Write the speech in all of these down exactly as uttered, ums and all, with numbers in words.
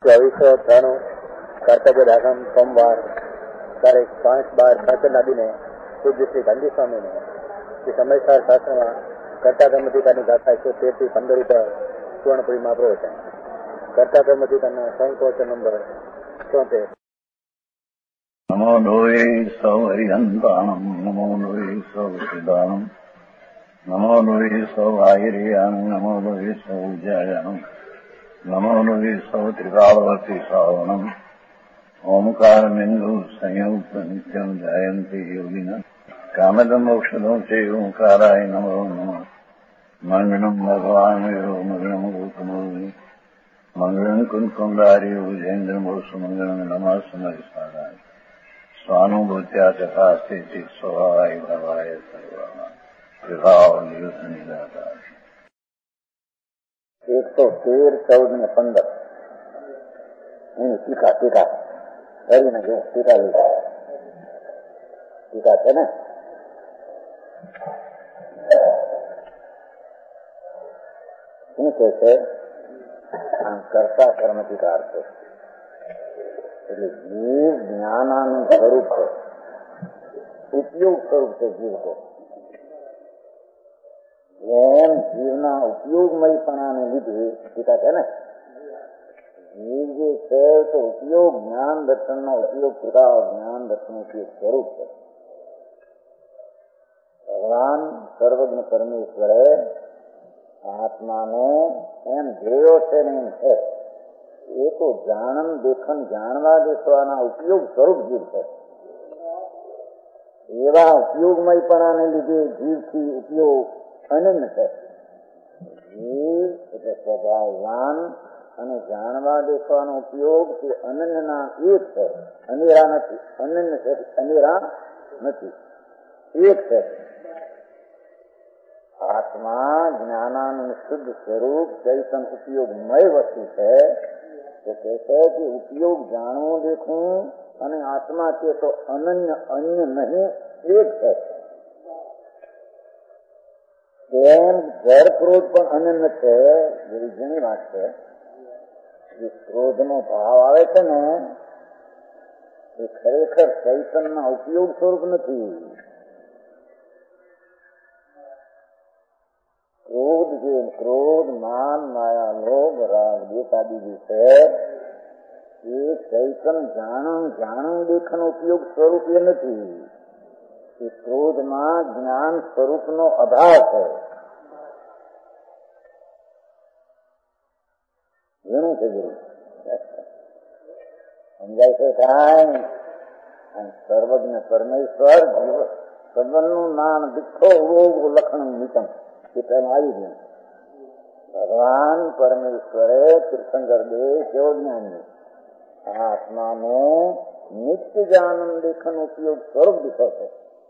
ચોવીસો ત્રાણું કર્તવ્ય દાખમ સોમવાર તારીખ પાંચ બાર સાચન આદિને પૂજ્ય શ્રી ગાંધી સ્વામીને શ્રી સમયસાર શાસ્ત્રમાં કર્તા કર્મધિકારની ગાથા એકસો તેર થી પંદર ઉપર સુવર્ણપુરીમાં પ્રવચન. કર્તા કર્મધિકારના સંકોચ નંબર ચોતેર. નમો લોહે સૌ હરિહંતાણમ નમો લોહે સૌ સિદ્ધાણમ નમો લોહે સૌ આયર્યાન નમો લોહે સૌ જયાનમ નમો લોહે સૌ ત્રિકાળવતી શ્રાવણમ ઓમકાર બિંદુ સંયુક્ત નિત્યમ જયંતી યોગિના કામદમ ઔષધો છે ઓંકારાય નમો નમઃ. મંગળમ ભગવાન મંગળમ ગૌતમો મંગળમ કુંકુંડાર્યો જૈન્દ્રમો સુમંગળમ નમઃ સમયસારાય સ્વાનુભૂત્યા ચકાસ્તે સ્વભાવાય ભવાય સર્વા વિભાવ નિયુત નિરાકાર. એકસો તેર ચૌદ ને પંદર એની ટીકા ટીકા કરીને જો ટીકા લીધા ટીકા છે ને શું કે છે આમ કરતા કર્મધિકાર છે એટલે જીવ જ્ઞાનાનું સ્વરૂપ છે, ઉપયોગ સ્વરૂપ છે જીવ તો. એમ જીવના ઉપયોગમયપણાને લીધે ટીકા છે ને જીવ જે છે તો ઉપયોગ જ્ઞાન દર્શનનો ઉપયોગ કરતા જ્ઞાન દર્શન ઉપયોગ સ્વરૂપ છે. ભગવાન સર્વજ્ઞ પરમેશ્વરે આત્માને એમ જોયો છે ને એમ છે એ તો જાણન દેખન જાણવા દેખવાના ઉપયોગ સ્વરૂપ જીવ છે. એવા ઉપયોગમયપણાને લીધે જીવથી ઉપયોગ અનન્ય છે. જીવ એટલે સ્વભાવવાન અને જાણવા દેખવાનો ઉપયોગ તે અનન્યના એક છે, અનેરા નથી. અનન્ય છે, અનેરા નથી, એક છે. આત્મા જ્ઞાનાનું શુદ્ધ સ્વરૂપ ચૈતન ઉપયોગમય વસ્તુ છે. તો કહે છે કે ઉપયોગ જાણવું દેખવું અને આત્મા છે તો અનન્ય અન્ય નહીં, એક છે. એમ જળ ક્રોધ પણ અનન્ય છે. એવી ઘણી વાત છે. જે ક્રોધ નો ભાવ આવે છે ને એ ખરેખર ચૈતનના ઉપયોગ સ્વરૂપ નથી. ક્રોધ જે ક્રોધ માન માયા લોભ રાગ દેખાદી જે છે એ ચૈતન જાણન જાણન દેખન ઉપયોગ સ્વરૂપ એ નથી. એ ક્રોધમાં જ્ઞાન સ્વરૂપનો અભાવ છે. ઘણું છે ગુરુ સમજાય છે. કાંઈ સર્વજ્ઞ પરમેશ્વર સદનનું નામ દીઠો રોગ લખણ નિતમ એ તેમ આવી ગયું. ભગવાન પરમેશ્વરે તીર્થંકર દેવ કેવો જ્ઞાની આત્માનો નિત્ય જાનન દેખન ઉપયોગ સ્વરૂપ દીઠો છે.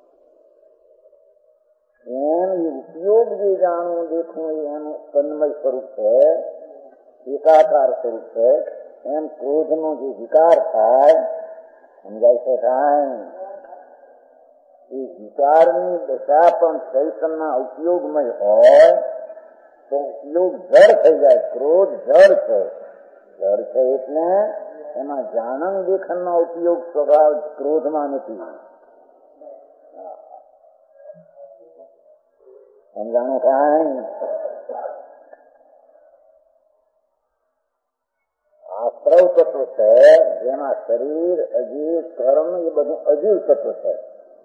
એમ એ ઉપયોગ જે જાણવું દેખવું એનું તન્મય સ્વરૂપ છે, એકાકાર સ્વરૂપ છે. એમ ક્રોધનો જે વિકાર થાય સમજાય છે. કાંઈ એ વિકારની દશા પણ ચૈતનના ઉપયોગમય હોય તો ઉપયોગ જળ થઈ જાય. ક્રોધ જળ છે. જળ છે એટલે એમાં જાણન દેખનનો ઉપયોગ સ્વભાવ ક્રોધમાં નથી. સમજાણું? કાંઈ આશ્રવ તત્વ છે જેમાં શરીર અજીવ કર્મ એ બધું અજીવ તત્વ છે.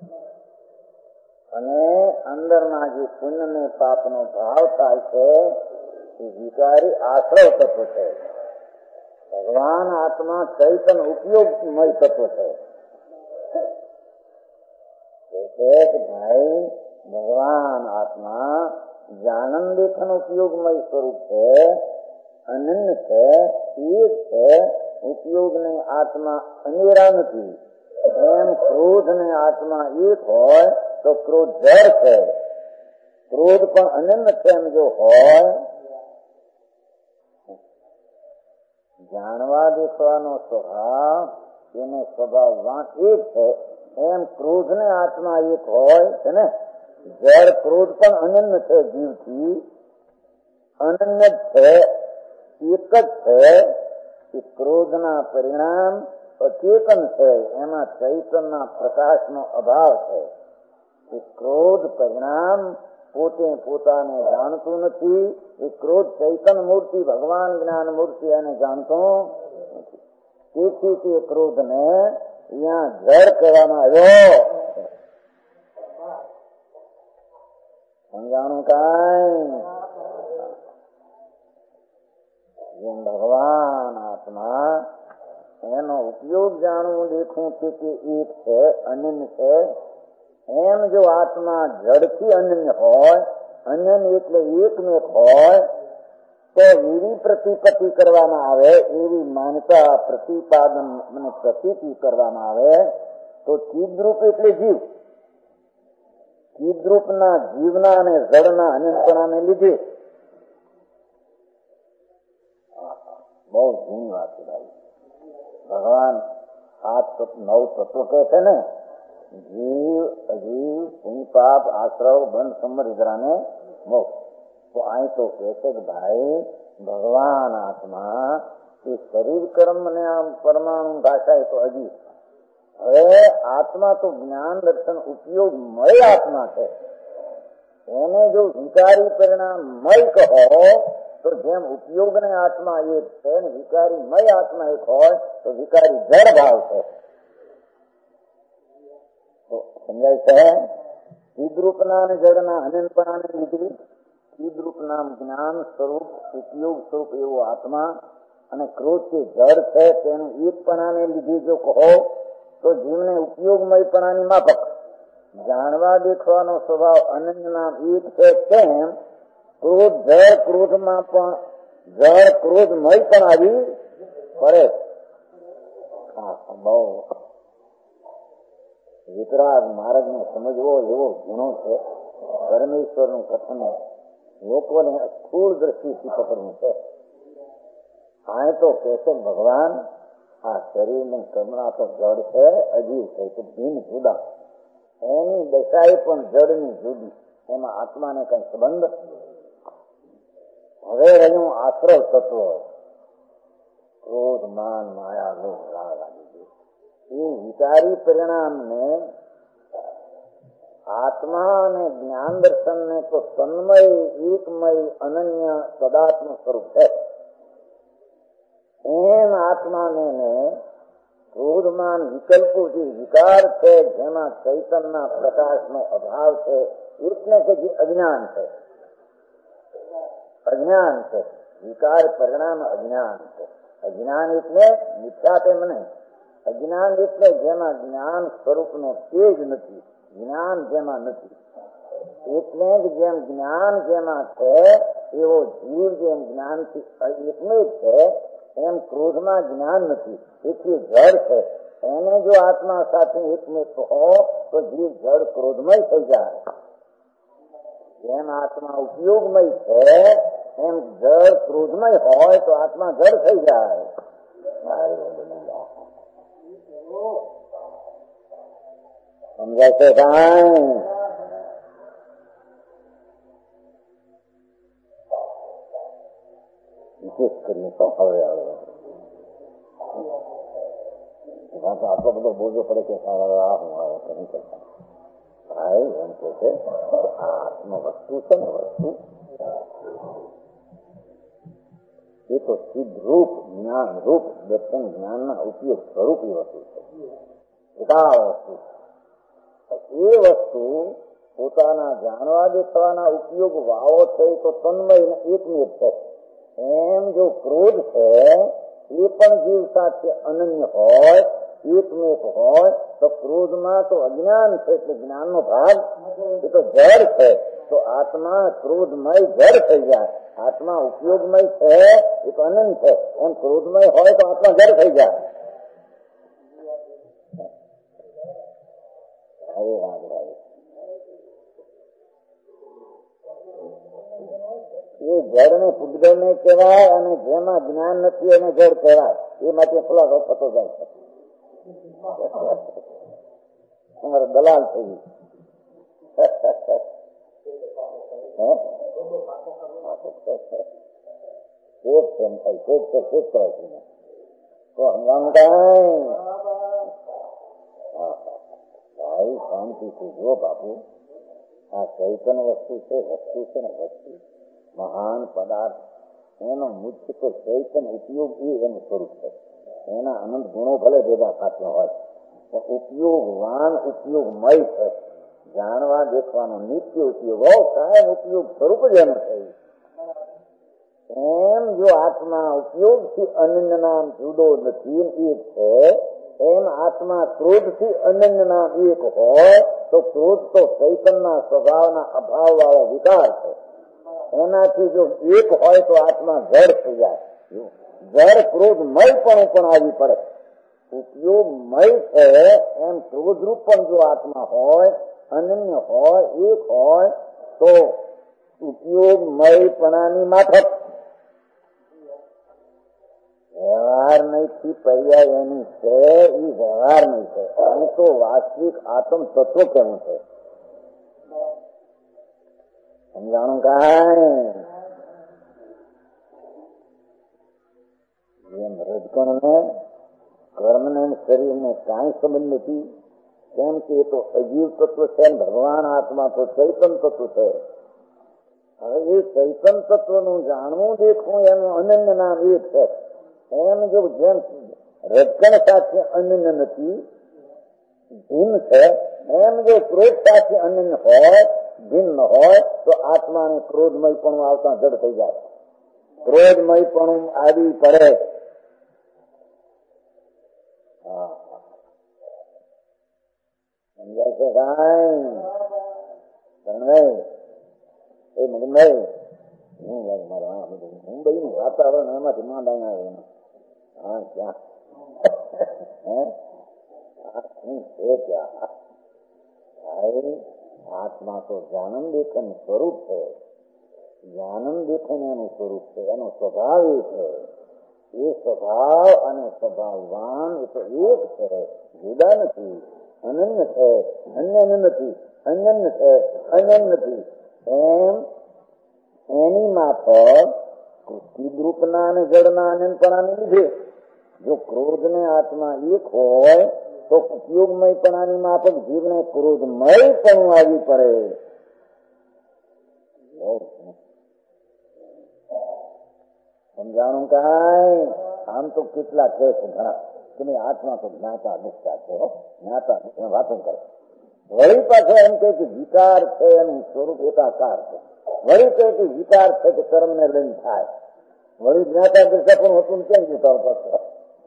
અને અંદરના જે પુણ્ય ને પાપ નો ભાવ થાય છે એ વિકારી આશ્રવ તત્વ છે. ભગવાન આત્મા ચૈતન ઉપયોગમય તત્વ છે. ભાઈ ભગવાન આત્મા જાનન દેખન ઉપયોગમય સ્વરૂપ છે, અનન્ય છે, એક છે. ઉપયોગ ને આત્મા અનેરા નથી. એમ ક્રોધ ને આત્મા એક હોય તો ક્રોધ જળ છે. ક્રોધ પણ અનન્ય છે એમ જો હોય. જાણવા દેખવાનો સ્વભાવ એનો સ્વભાવ એક છે. એમ ક્રોધ ને આત્મા એક હોય છે ને. જળ ક્રોધ પણ અનન્ય છે, જીવથી અનન્ય છે, એક જ છે. कि क्रोधना परिणाम अचेतन है, एमा चैतन्य प्रकाश नो अभाव है। कि क्रोध परिणाम પોતે પોતાને જાણતું નથી। એ ક્રોધ ચૈતન્ય મૂર્તિ ભગવાન જ્ઞાન મૂર્તિ એને જાણતો નથી। તેથી તે ક્રોધને અહીંયા જળ કહેવામાં આવ્યો। સમજાણું કાંઈ? જેમ ભગવાન આત્મા એનો ઉપયોગ જાણવું દેખવું છે કે એક છે, અનન્ય છે, એમ જો આત્મા જડથી અનન્ય હોય, અનન્ય એટલે એકમેક હોય, તો એવી પ્રતિપત્તિ કરવામાં આવે, એવી માનતા પ્રતિપાદન અને પ્રતીતિ કરવામાં આવે તો ચિદ્રૂપ એટલે જીવ। ચિદ્રૂપના જીવના અને જળના અનંતપણાને લીધે બહુ જૂની વાત છે ભાઈ। ભગવાન સાત નવ તત્વો કહે છે ને, जीव अजीव पुण्य पाप आश्रव बंध संबर ने मोक्ष। तो आई तो कहते भाई भगवान आत्मा ये शरीर कर्म ने परमाणु भाषा है तो अजीव। હવે આત્મા તો જ્ઞાન દર્શન ઉપયોગમય આત્મા છે। એને જો વિકારી પરિણામમય કહો તો જેમ ઉપયોગને આત્મા એક છે ને વિકારીમય આત્મા એક હોય તો વિકારી જળ ભાવ છે। સમજાય છે? ચિદ્રૂપના અને જળના અનંતપણાને લીધે ચિદ્રૂપ નામ જ્ઞાન સ્વરૂપ ઉપયોગ સ્વરૂપ એવો આત્મા અને ક્રોધ કે જળ છે તેનું એકપણાને લીધે જો કહો તો જીવને ઉપયોગમયપણાની માફક જાણવા દેખવાનો સ્વભાવ અનન્ય નામ એક છે, તેમ ક્રોધ જળ ક્રોધમાં પણ જળ ક્રોધમય પણ આવી પડે। હા, બહુ વિતરાગ માર્ગ ને સમજવો એવો ગુણો છે। પરમેશ્વર નું કથન લોકોને સ્થૂળ દ્રષ્ટિથી પકડવું છે। આ તો કે છે ભગવાન આ શરીર ને કમળા તો જળ છે, અજીવ છે, તો ભીન જુદા, એની દશાએ પણ જળની જુદી, એમાં આત્માને કઈ સંબંધ। હવે રહ્યું આશ્રવ તત્વ, ક્રોધ માન માયા લોભ રાગ આદિ। ये विकारी परिणाम ने आत्मा ने ज्ञान दर्शन ने तो तन्मय एकमय अनन्य सदात्म स्वरूप है। एम आत्मा ने, ने क्रोधमान विकल्पों जो विकार है जेमा चैतन्य प्रकाश नो अभाव है, इसने के जी अज्ञान है। अज्ञान है विकार परिणाम अज्ञान है। अज्ञान इसने मिथ्या ते मने अज्ञान એટલે જેમાં જ્ઞાન સ્વરૂપનો તેજ નથી, જ્ઞાન જેમાં નથી, એટલે જ જેમ જ્ઞાન જેમાં છે એવો જીવ જેમ જ્ઞાનથી એકમેક છે એમ ક્રોધમાં જ્ઞાન નથી, તેથી જળ છે। એને જો આત્મા સાથે એકમેક હો તો જીવ જળ ક્રોધમય થઈ જાય। જેમ આત્મા ઉપયોગમય છે એમ જળ ક્રોધમય હોય તો આત્મા જળ થઈ જાય। સમજાય છે કાંઈ? વિશેષ કરીને તો હવે આવે આટલો બધો બોજો પડે કે આ હું આવે કરી કરતા ભાઈ એમ કે છે આત્મ વસ્તુ છે ને, વસ્તુ એ તો સિદ્ધ રૂપ જ્ઞાન રૂપ દર્શન જ્ઞાનના ઉપયોગ સ્વરૂપી વસ્તુ છે। એકા વસ્તુ એ વસ્તુ પોતાના જાણવા દેખવાના ઉપયોગ વાવો છે તો તન્મય એકમેક છે। એમ જો ક્રોધ છે એ પણ જીવ સાથે અનન્ય હોય, એકમેક હોય તો ક્રોધમાં તો અજ્ઞાન છે એટલે જ્ઞાનનો ભાગ એ તો જળ છે। તો આત્મા ક્રોધમય જળ થઈ જાય। આત્મા ઉપયોગમય છે એ તો અનંત છે, એમ ક્રોધમય હોય તો આત્મા જળ થઈ જાય। એ જળ ને પૂજગલ ને કહેવાય અને જેમાં જ્ઞાન નથી એને જળ કહેવાય। એ માટે ખુલાસો થતો જાય છે। તમારે દલાલ થઈ તો સમજાણું કાંઈ ભાઈ શાંતિથી જો બાપુ, આ ચૈતન્ય વસ્તુ છે, વસ્તુ છે ને વસ્તુ મહાન પદાર્થ, એનો મુખ્ય તો ચૈતન્ય ઉપયોગ એ એનું સ્વરૂપ છે. એના અનંત ગુણો ભલે ભેગા સાચા હોય, પણ ઉપયોગવાન ઉપયોગમય છે. જાણવા દેખવાનો નિત્ય ઉપયોગ હો, કાયમ ઉપયોગ સ્વરૂપ જ એનું થયું. એમ જો આત્મા ઉપયોગથી અનન્ય નામ જુદો નથી એક છે, એમ આત્મા ક્રોધથી અનન્ય નામ એક હોય તો ક્રોધ તો ચૈતન્યના સ્વભાવના અભાવ વાળો વિકાર છે. એનાથી જો એક હોય તો આત્મા જડ થઈ જાય. જડ ક્રોધમય પણ પણ આવી પડે. ઉપયોગમય છે એમ ક્રોધરૂપ પણ જો આત્મા હોય, અનન્ય હોય, એક હોય તો ઉપયોગમયપણાની માફક વ્યવહાર નહીથી પર્યાય એની છે, એ વ્યવહાર નહીં છે. અહીં તો વાસ્તવિક આત્મ તત્વ કેવું છે સમજાણું કાંઈ? જેમ રજકણને કર્મને શરીરને કાંઈ સંબંધ નથી, કેમ કે એ તો અજીવ તત્વ છે, ભગવાન આત્મા તો ચૈતન તત્વ છે. હવે એ ચૈતન તત્વનું જાણવું દેખવું એનું અનન્ય નામ એક છે. એમ જો જેમ રજકણ સાથે અનન્ય નથી, ભિન્ન છે, એમ જો ક્રોધ સાથે અનન્ય હોય, ભિન્ન હોય તો આત્માને ક્રોધમય પણ આવતા જડ થઈ જાય. ક્રોધમય પણ આવી પડે. સમજાય છે કાંઈ? એ મગનભાઈ મુંબઈ નું વાતાવરણ એમાંથી માંડ આવે. હા ક્યાં છે ત્યાં આત્મા તો જ્ઞાનમ દેખન સ્વરૂપ છે. જ્ઞાનમ દેખન એનું સ્વરૂપ છે, એનો સ્વભાવ એ છે. એ સ્વભાવ અને સ્વભાવવાન એ તો એક છે, જુદા નથી. અનન્ય છે, અન્ય નથી. અનન્ય છે, અનન્ય નથી. એમ એની માફક ચિદરૂપના અને જડના અનંતપણાને લીધે જો ક્રોધ ને આત્મા એક હોય તો ઉપયોગમયપણાની માફક જીવને ક્રોધમય પણ આવી પડે. સમજાણું કાંઈ? આમ તો કેટલા છે ઘણા, તમે આત્મા તો જ્ઞાતા દુખતા છે, જ્ઞાતા વાતો કરે. વળી પાછો એમ કે વિકાર છે એનું સ્વરૂપ એકાકાર છે. વળી કહે કે વિકાર છે કે કર્મ ને લઈને થાય. વળી જ્ઞાતા દશા પણ હતું કેમ વિચાર કરશે?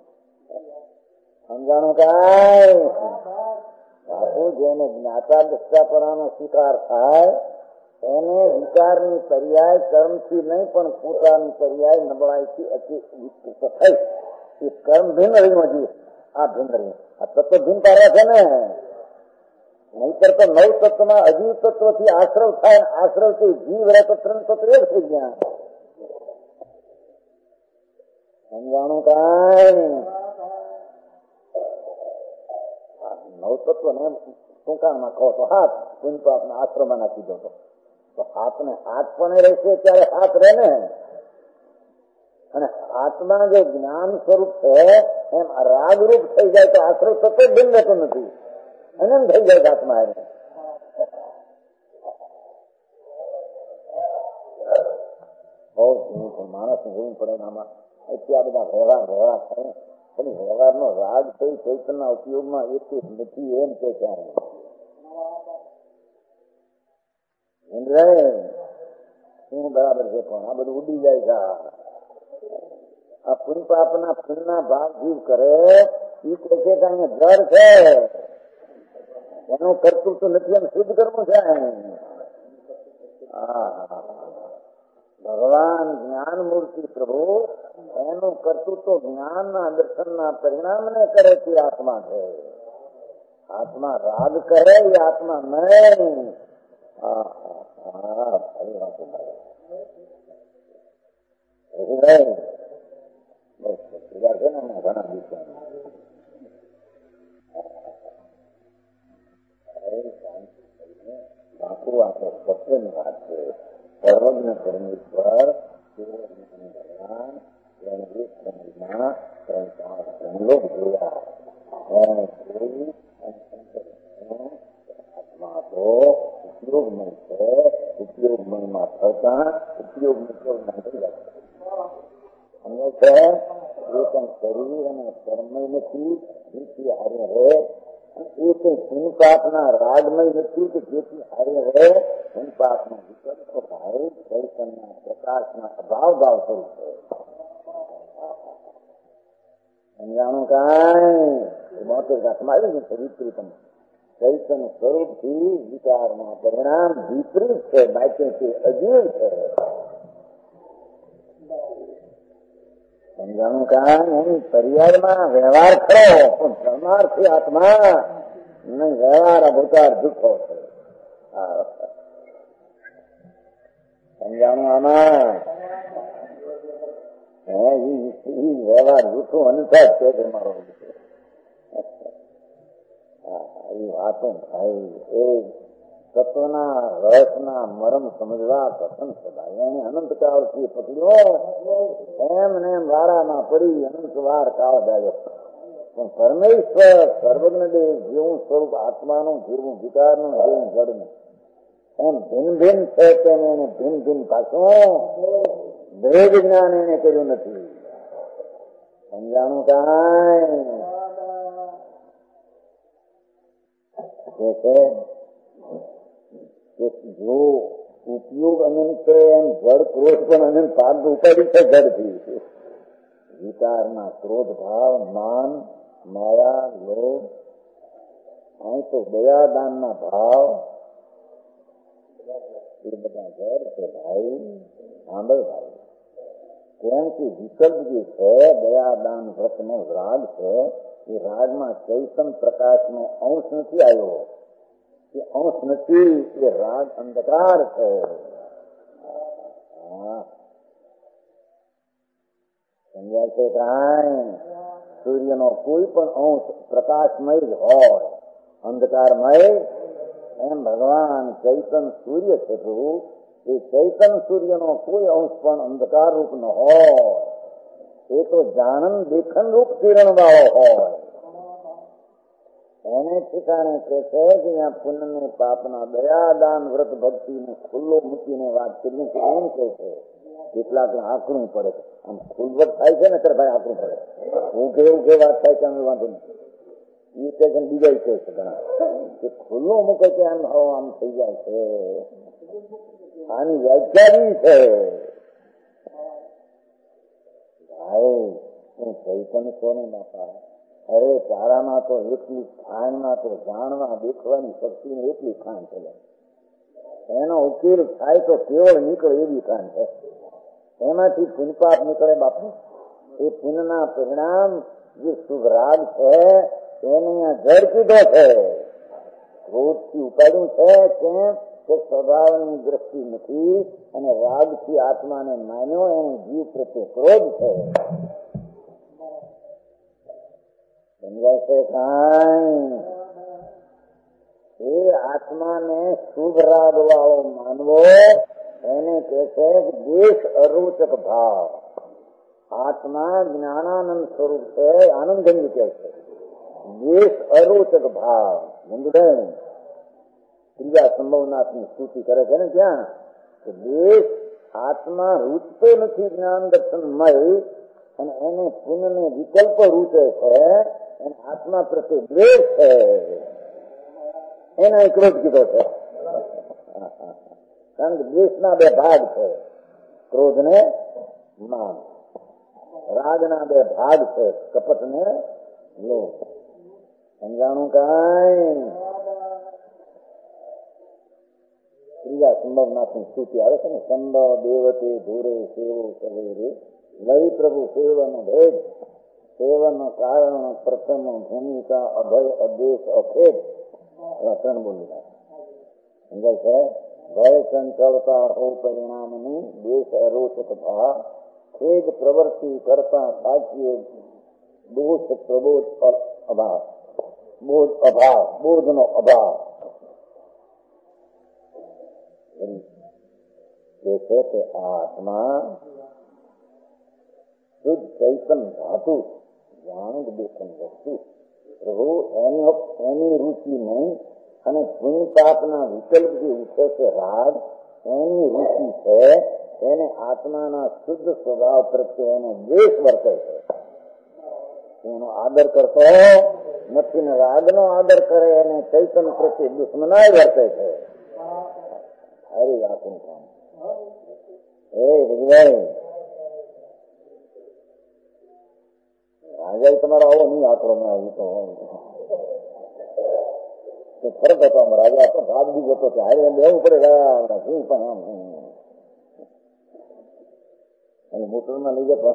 સમજાણું કાંઈ? બાપુ જેને જ્ઞાતા દશાપણાનો સ્વીકાર થાય એને વિકારની પર્યાય કર્મથી નહીં પણ પોતાની પર્યાય નબળાઈથી અતિ થઈ. એ કર્મ ભિન્ન રહ્યું હજી, આ ભિન્ન રહ્યું. આ તત્વ ભિન્ન પાડ્યા છે ને. નહીતર તો નવ તત્વમાં અજીવ તત્વ થી આશ્રવ થાય, આશ્રવ થી જીવ રહે તો ત્રણ તત્વ એક થઈ ગયા. સમજાણું કાંઈ? નવ તત્વ ને ટૂંકાણમાં કહો તો હાથ, કોઈ તો આપણે આશ્રમમાં નાખી દો તો હાથને હાથ પણ રહેશે ત્યારે હાથ રહે ને. અને હાથમાં જે જ્ઞાન સ્વરૂપ છે એમ રાગરૂપ થઈ જાય તો આશ્રય સતત ભિન્ન રહેતો નથી, અનંત થઈ જાય હાથમાં. એને બહુ માણસ જોવું પડે આમાં. અત્યારે બધા વ્યવહાર વ્યવહાર થાય પણ વ્યવહારનો રાગ થઈ ચૈતનના ઉપયોગમાં એક નથી એમ કે ક્યારે શું બરાબર છે. પણ આ બધું ઉડી જાય છે. આ પુણ્ય પાપના પુણ્યના ભાગ જીવ કરે એ કે છે કે અહીંયા ઘર છે એનું કર્તૃત્વ નથી એમ સિદ્ધ કરવું છે. ભગવાન જ્ઞાન મૂર્તિ પ્રભુ એનું કર્તૃત્વ જ્ઞાનના દર્શનના પરિણામને કરે તે આત્મા છે. આત્મા રાગ કરે એ આત્મા નહીં. ઘણા દિવસો બાપુ આપણે સત્યની વાત છે. સર્વજ્ઞ પરમેશ્વર ભગવાન એક સમયમાં ત્રણ ચાર સંલોક જોયા એને જોઈ આત્મા તો ઉપયોગમય છે. ઉપયોગમયમાં થતા ઉપયોગ નિકળના થઈ જાય અને છે એ પણ શરીર અને કર્મય નથી જેથી હારે રહે, એ કઈ પુનપાપના રાગમય નથી કે જેથી હારે રહે પુનપાપનો વિકલ્પ ભાવ ચૈતન્યના પ્રકાશના અભાવ ભાવ થયું છે. સમજાણું કાંઈ બોતેર ઘાટમાં આવી છે વિપરીત ચૈતન્ય સ્વરૂપ થી વિચારમાં પરિણામ વિપરીત છે, બાકી અજીવ છે. સમજાણું કાંઈ એની પર્યાયમાં વ્યવહાર ખરો પણ પરમાર્થી આત્મા નહીં, વ્યવહાર અભૂતાર જૂઠો છે. સમજાણું આમાં વ્યવહાર જૂઠો અનુસાર છે તમારો એ વાતો ભાઈ એ તત્વના રસના મરમ સમજવા કથન સદાય એને અનંતકાળથી પકડ્યો એમ ને એમ વારામાં પડી અનંત વાર કાળ દાયો. પણ પરમેશ્વર સર્વજ્ઞ દેવ જેવું સ્વરૂપ આત્માનું જેવું વિકારનું જેવું જડનું એમ ભિન્ન ભિન્ન છે તેમ એને ભિન્ન ભિન્ન પાછું ભેદ જ્ઞાન એને કર્યું નથી. સમજાણું કાંઈ જો ઉપયોગ અનંત છે એમ જળ ક્રોધ પણ અનંત પાક ઉપાડી છે જળથી. વિકારના ક્રોધ ભાવ માન માયા લોભ અહીં તો દયાદાન ના ભાવ એ બધા જળ છે ભાઈ. સાંભળ ભાઈ કેમ કે વિકલ્પ જે છે દયાદાન વ્રત નો રાગ છે એ રાગમાં ચૈતન પ્રકાશ નો અંશ નથી આવ્યો, એ અંશ નથી, એ રાગ અંધકાર છે. સમજાય છે કાંઈ? સૂર્યનો કોઈ પણ અંશ પ્રકાશમય જ હોય અંધકારમય, એમ ભગવાન ચૈતન સૂર્ય છે એ ચૈતન સૂર્યનો કોઈ અંશ પણ અંધકાર રૂપ ન હોય, એ તો જાણન દેખન રૂપ કિરણ વાળો હોય. એને ઠેકાણે કે છે કે ત્યાં પુણ્ય ને પાપના દયાદાન વ્રત ભક્તિ ને ખુલ્લો મૂકીને વાત કરીએ તો એમ કે છે કેટલાક આકરું પડે છે. આમ ખુલ્વટ થાય છે ને ત્યારે ભાઈ આકરું પડે, હું કેવું કે વાત થાય છે અમે વાંધો નથી, એ કે છે બીજા કે છે ઘણા કે ખુલ્લો મૂકે છે આમ આમ થઈ જાય છે. આની વ્યાખ્યા છે ભાઈ હું ચૈતન સોને બાપા. અરે તારામાં તો એટલી ખાંડમાં તો જાણવા દેખવાની શક્તિ ને એટલી ખાંડ છે, એનો ઉકેલ થાય તો કેવળ નીકળે એવી ખાંડ છે. એમાંથી પુનપાપ નીકળે બાપુ. એ પુનના પરિણામ જે શુભ રાગ છે એને અહીંયા જડ કીધો છે, ક્રોધ થી ઉપાડ્યું છે કેમ કે સ્વભાવની દ્રષ્ટિ નથી અને રાગ થી આત્માને માન્યો એને જીવ પ્રત્યે ક્રોધ છે. સમજાય છે કાંઈ? એ આત્માને શુભ રાગ વાળો માનવો એને કે છે દેશ અરોચક ભાવ. આત્મા જ્ઞાનાનંદ સ્વરૂપ છે, આનંદની કે છે. દેશ અરોચક ભાવ સમજાય? ત્રીજા સંભવનાથની સ્તુતિ કરે છે ને ત્યાં કે દેશ આત્મા રૂચતો નથી જ્ઞાન દર્શનમય અને એને પુણ્યને વિકલ્પ રૂચે છે અને આત્મા પ્રત્યે દ્વેષ છે, એના ક્રોધ કીધો છે. કારણ કે દ્વેષના બે ભાગ છે, ક્રોધ ને માન. રાગના બે ભાગ છે, કપટ ને લોભ. સમજાણું કાંઈ? ત્રીજા સંભવનાથની સ્તુતિ આવે છે ને સંભવ દેવતે ધૂરે સેવો સવેરે લઈ પ્રભુ સેવન ભેદ સેવન કારણ પ્રથમ ભૂમિકા અભય અદેશ અખેદ ત્રણ બોલી સમજાય છે. ભય સંકળતા હો પરિણામની દેશ અરોચક ભાવ ખેદ પ્રવૃત્તિ કરતા સાચીએ દોષ પ્રબોધ અભાવ બોધ અભાવ બોધનો અભાવ જે છે તે આત્મા શુદ્ધ ચૈતન ધાતુ જાણું દેખન વસ્તુ પ્રભુ એની એની રુચિ નહીં અને પુણ્ય પાપના વિકલ્પ જે ઉઠે છે રાગ એની રુચિ છે. એને આત્માના શુદ્ધ સ્વભાવ પ્રત્યે એનો દ્વેષ વર્તે છે. એનો આદર કરતો નથી ને રાગનો આદર કરે અને ચૈતન પ્રત્યે દુશ્મનાય વર્તે છે. સારી વાતનું કામ. એ વિજયભાઈ રાજા તમારો આવો નહીં આંકડો માં આવ્યું તો ફરક હતો. રાજા તો ભાગ બી જતો છે. હારે લેવું પડે શું પણ આમ અને મોટરમાં લઈ જતો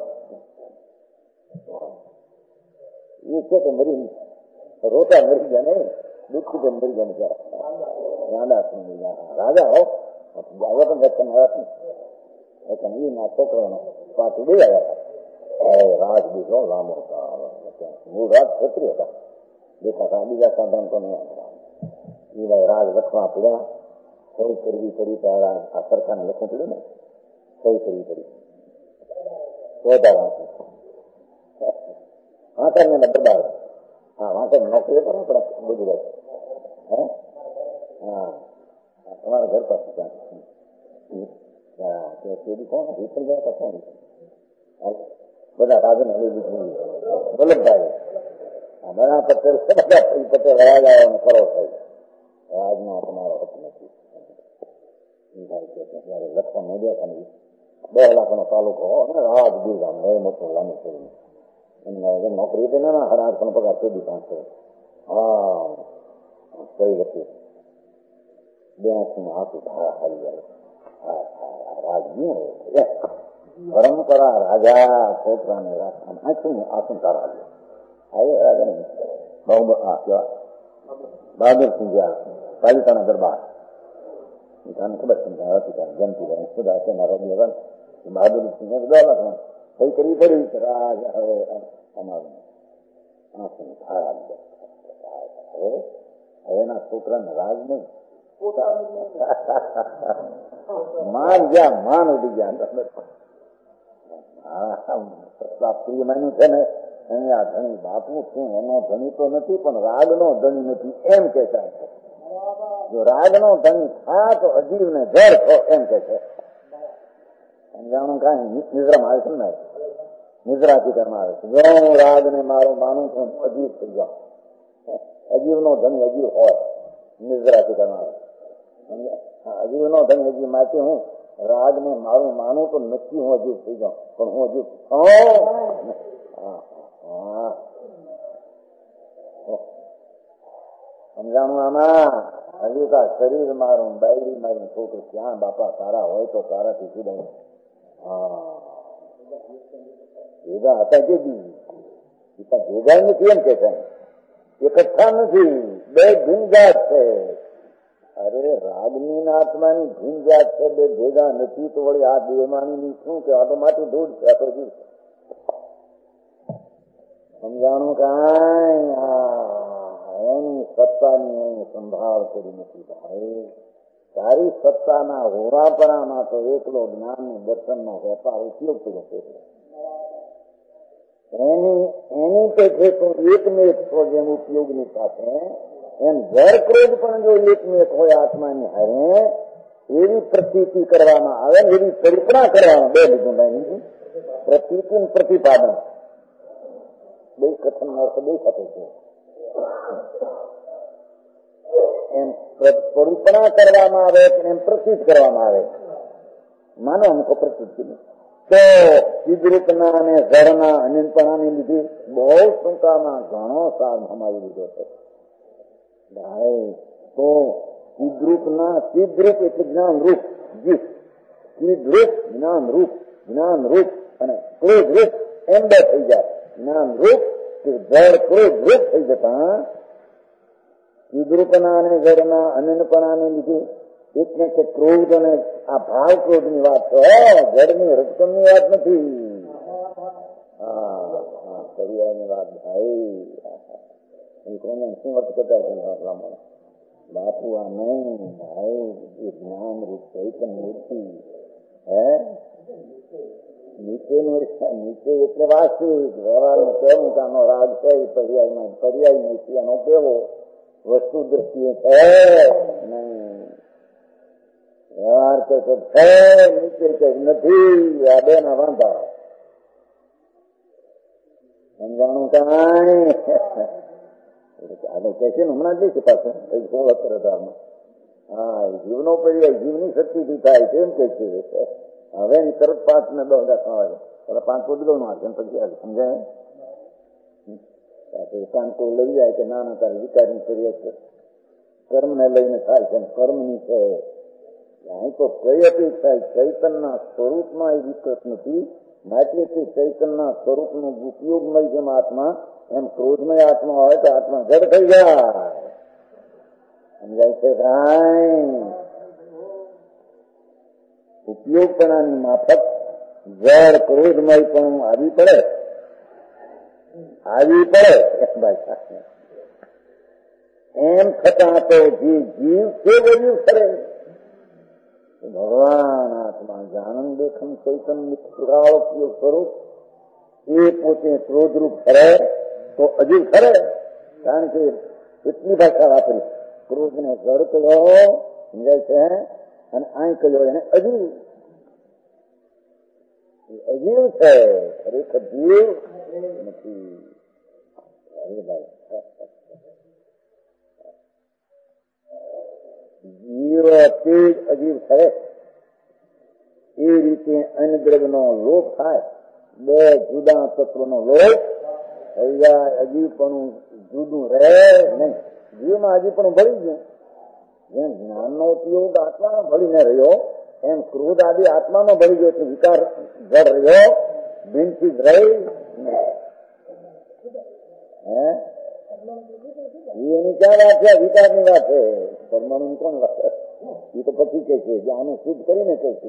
એ છે કે મરી રોતા મરી જાય ને દુઃખી તો મરી જાય બિચારા રાજા હો આવ્યા પણ દર્શન આવ્યા પણ એ ના છોકરાનો પાછું બે આવ્યા રાજ બીજો લાંબો હતા. મૂળ રાજ ક્ષત્રિય હતા દેખાતા બીજા સાધન તો નહીં. એ ભાઈ રાજ લખવા પડ્યા. સહી કરવી પડી તો આ સરકારને લખવું પડ્યું ને સહી કરવી પડી. વાંકર ને બરબાદ હા વાંકર નોકરી કરો પણ બધું રહે. હે હા તમારા ઘર પાસે ત્યાં કોણ વિફળ ગયા તો કોણ બધા રાજન હલી દીધું વલ્લભભાઈ બધા પટેલ બધા પટેલ રાજાઓને કરો થઈ રાજમાં તમારો હક નથી. લખવા મળ્યા ખાલી બે લાખનો તાલુકો અને રાજ બીજામ એ મોટું લાંબુ કર્યું. નોકરી હતી ને હર આઠ નો પગાર સુધી પાંચસો હા કઈ હતી બે આંખનું આંસુ ધારા હારી જાય. રાજની પરંપરા રાજા છોકરાને આંખનું આંસુ ધારા આવ્યો રાજા બહુ આ કેવા બહાદુર સિંહ પાલિતાના દરબાર તને ખબર છે જયંતિ સુધા છે મારા રવિ બહાદુર સિંહ દો લાખ કઈ કરવી પડી રાજ હવે અમારું આંખુ ધારા હવે હવેના છોકરાને રાજ નહીં માન ગયા માન ઉડી ગયા. પ્રિય માન્યું છે ને અહીંયા ધણી બાપુ છું એનો ધણી તો નથી પણ રાગનો ધણી નથી એમ કે છે. જો રાગનો ધણી થા તો અજીવ ને ઘર છો એમ કે છે. સમજાણું કઈ નિદ્રામાં આવે છે ને નિદ્રાથી ઘરમાં આવે છે. જો હું રાગ ને મારું માનું છું અજીવ થઈ જાઉં. અજીવ નો ધણી અજીવ હોય નિદ્રાથી ઘરમાં આવે. અજીવ નો ધણી અજીવ માંથી હું રાગ ને મારું માનું તો નથી હું અજીવ થઈ જાઉં પણ હું અજીવ સમજાણું આમાં હજુ કા શરીર મારું બાયડી મારી છોકરી ક્યાં બાપા સારા હોય તો સારાથી સુધાય. હા ભેગા હતા કે ભેગા નથી એમ કે છે એકઠા નથી બે ભીનજાત છે. અરે રાગની આત્માની ભીનજાત છે બે ભેગા નથી તો વળી આ બેમાની શું કે આ તો માટી ધૂળ છે આ તો જીવ સમજાણું કઈ એની સત્તાની એની સંભાળ કરી નથી ભાઈ. સારી સત્તાના હોરાપરામાં તો એકલો જ્ઞાન ને દર્શન નો વેપાર ઉપયોગ કર્યો છે. એની એની પેઠે તો એકને એક છો જેમ ઉપયોગની સાથે એમ ઘર ક્રોધ પણ જો એકને એક હોય આત્માની હારે એવી પ્રતીતિ કરવામાં આવે એવી કલ્પના કરવામાં બે લીધું ભાઈ પ્રતીતિ પ્રતિપાદન બે કથન અર્થ બે થતો છે. એમ કલ્પના કરવામાં આવે એમ પ્રતીત કરવામાં આવે. માનો અમુક પ્રતીત તો ચિદ્રૂપના અને ઝરના અનંતપણાને લીધે બહુ ટૂંકામાં ઘણો સાર સમાવી લીધો છે. તો ચિદ્રૂપના ચિદ્રૂપ એટલે જ્ઞાન રૂપ જીત ચિદ્રૂપ જ્ઞાન રૂપ જ્ઞાન રૂપ અને ક્રોધ રૂપ એમ બે થઈ જાય. જ્ઞાન રૂપ જળ ક્રોધ રૂપ થઈ જતા ચિદ્રૂપના અને જળના અનંતપણાને લીધે એટલે કે ક્રોધ અને આ ભાવ ક્રોધ ની વાત તો જળની રજકમ ની વાત નથી. હા કરિયાની વાત ભાઈ કોને શું અર્થ કરતા છે બાપુ આ નહીં ભાઈ એ જ્ઞાન રૂપ ચૈતન મૂર્તિ હે નીચેનું નીચે એટલે વાસ્તવિક વ્યવહારનું કેવું કે આનો રાગ છે એ પર્યાયમાં પર્યાય નીચે આનો કેવો વસ્તુ દ્રષ્ટિએ છે નહીં. વ્યવહાર કે છે નીચે કે નથી. આ બે ના વાંધા સમજાણું કાંઈ કે છે ને હમણાં જઈશું પાછું કઈ સોળ હજારમાં. હા એ જીવનો પર્યાય જીવની શક્તિથી થાય કેમ કે છે. હવે તરત પાંચ ને દસ રાખવા આવે પાંચ ઉદગલ નું આચરણ પછી સમજાય. એકાંકો લઈ જાય કે ના ના તારે વિકારની શરીર છે કર્મ ને લઈને થાય છે કર્મની છે. અહીં તો કઈ અપેક્ષા ચૈતનના સ્વરૂપમાં એ વિકૃત નથી. માટે ચૈતનના સ્વરૂપનો ઉપયોગમય જેમ આત્મા એમ ક્રોધમય આત્મા હોય તો આત્મા જડ થઈ જાય. સમજાય છે ભાઈ. ઉપયોગપણાની માફક જળ ક્રોધમય પણ આવી પડે આવી પડે એમ છતાં તો જે જીવ તે બધું કરે. ભગવાન આત્મા જાનંદ દેખમ ચૈતન નિષ્કૃતાવક સ્વરૂપ એ પોતે ક્રોધરૂપ ખરે તો હજુ ખરે. કારણ કે એટલી ભાષા વાપરી ક્રોધ ને જળ કહ્યો સમજાય છે અને આ કહ્યો એને અજીવ અજીવ છે ખરેખર જીવ નથી. જીવ તે જ અજીવ છે. એ રીતે અન્ન દ્રવ્ય નો લોપ થાય. બે જુદા તત્વ નો લોપ થઈ જાય. અજીવપણું જુદું રહે નહીં. જીવમાં અજીવપણું ભળી ગયું. જેમ જ્ઞાનનો ઉપયોગ આત્મામાં ભળીને રહ્યો એમ ક્રોધ આદિ આત્મામાં ભળી ગયો એટલે વિકાર જડ રહ્યો બિનથી જ રહી. એની ક્યાં વાત છે? વિકારની વાત છે. પરમાણુ ની કોણ વાત? એ તો પછી કે છે જે આને સિદ્ધ કરીને કે છે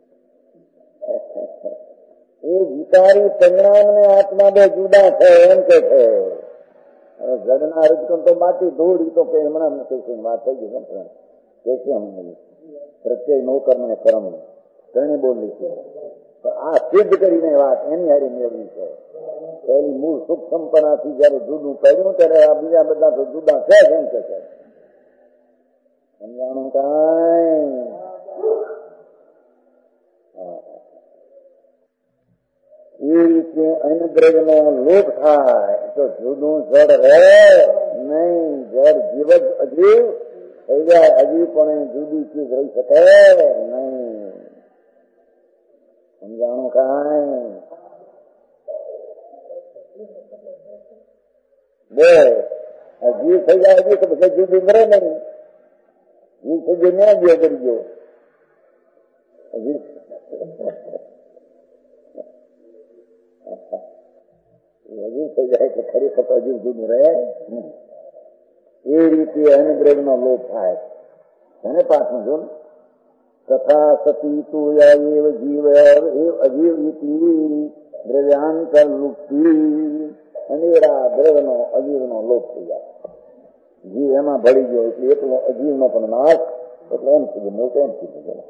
એ વિકારી પરિણામ ને આત્મા બે જુદા છે એમ કે છે. હવે જગના રજકમ તો બાકી ધૂળ તો કઈ હમણાં નથી વાત થઈ ગઈ કે છે હમણાં પ્રત્યય નો કર્મ ને કર્મ તેને બોલી છે. આ સિદ્ધ કરીને વાત એની હારી મેળવી છે. પહેલી મૂળ સૂક્ષ્મપણાથી જયારે જુદું કર્યું ત્યારે આ બીજા બધા તો જુદા છે એમ કે છે. સમજાણું કાંઈ? એ રીતે અન્નદ્રવ્ય નો લોપ થાય તો જુદું જડ રહે નહીં. જડ જીવ જ અજીવ થઈ જાય. અજીવ પણ જુદી ચીજ રહી શકે નહીં. સમજાણું કાંઈ? બે જીવ થઈ જાય હજી તો પછી જુદું રહે નહીં. જીવ થઈ ગયો ના ગયો કરી ગયો અજીવ થઈ જાય એટલે ખરેખર તો અજીવ જુદું રહે નહીં. એ રીતે અન્નદ્રવ્ય નો લોપ થાય. અને પાછું જો તથા સતી તું જીવ અજીવ દ્રવ્યાંતર લુપ્તી અનેરા દ્રવ્ય નો અજીવ નો લોપ થઈ જાય. જીવ એમાં ભળી ગયો એટલે એટલો અજીવ નો પણ નાશ એટલે એમ સુધી મોટો એમ સુધી ગયો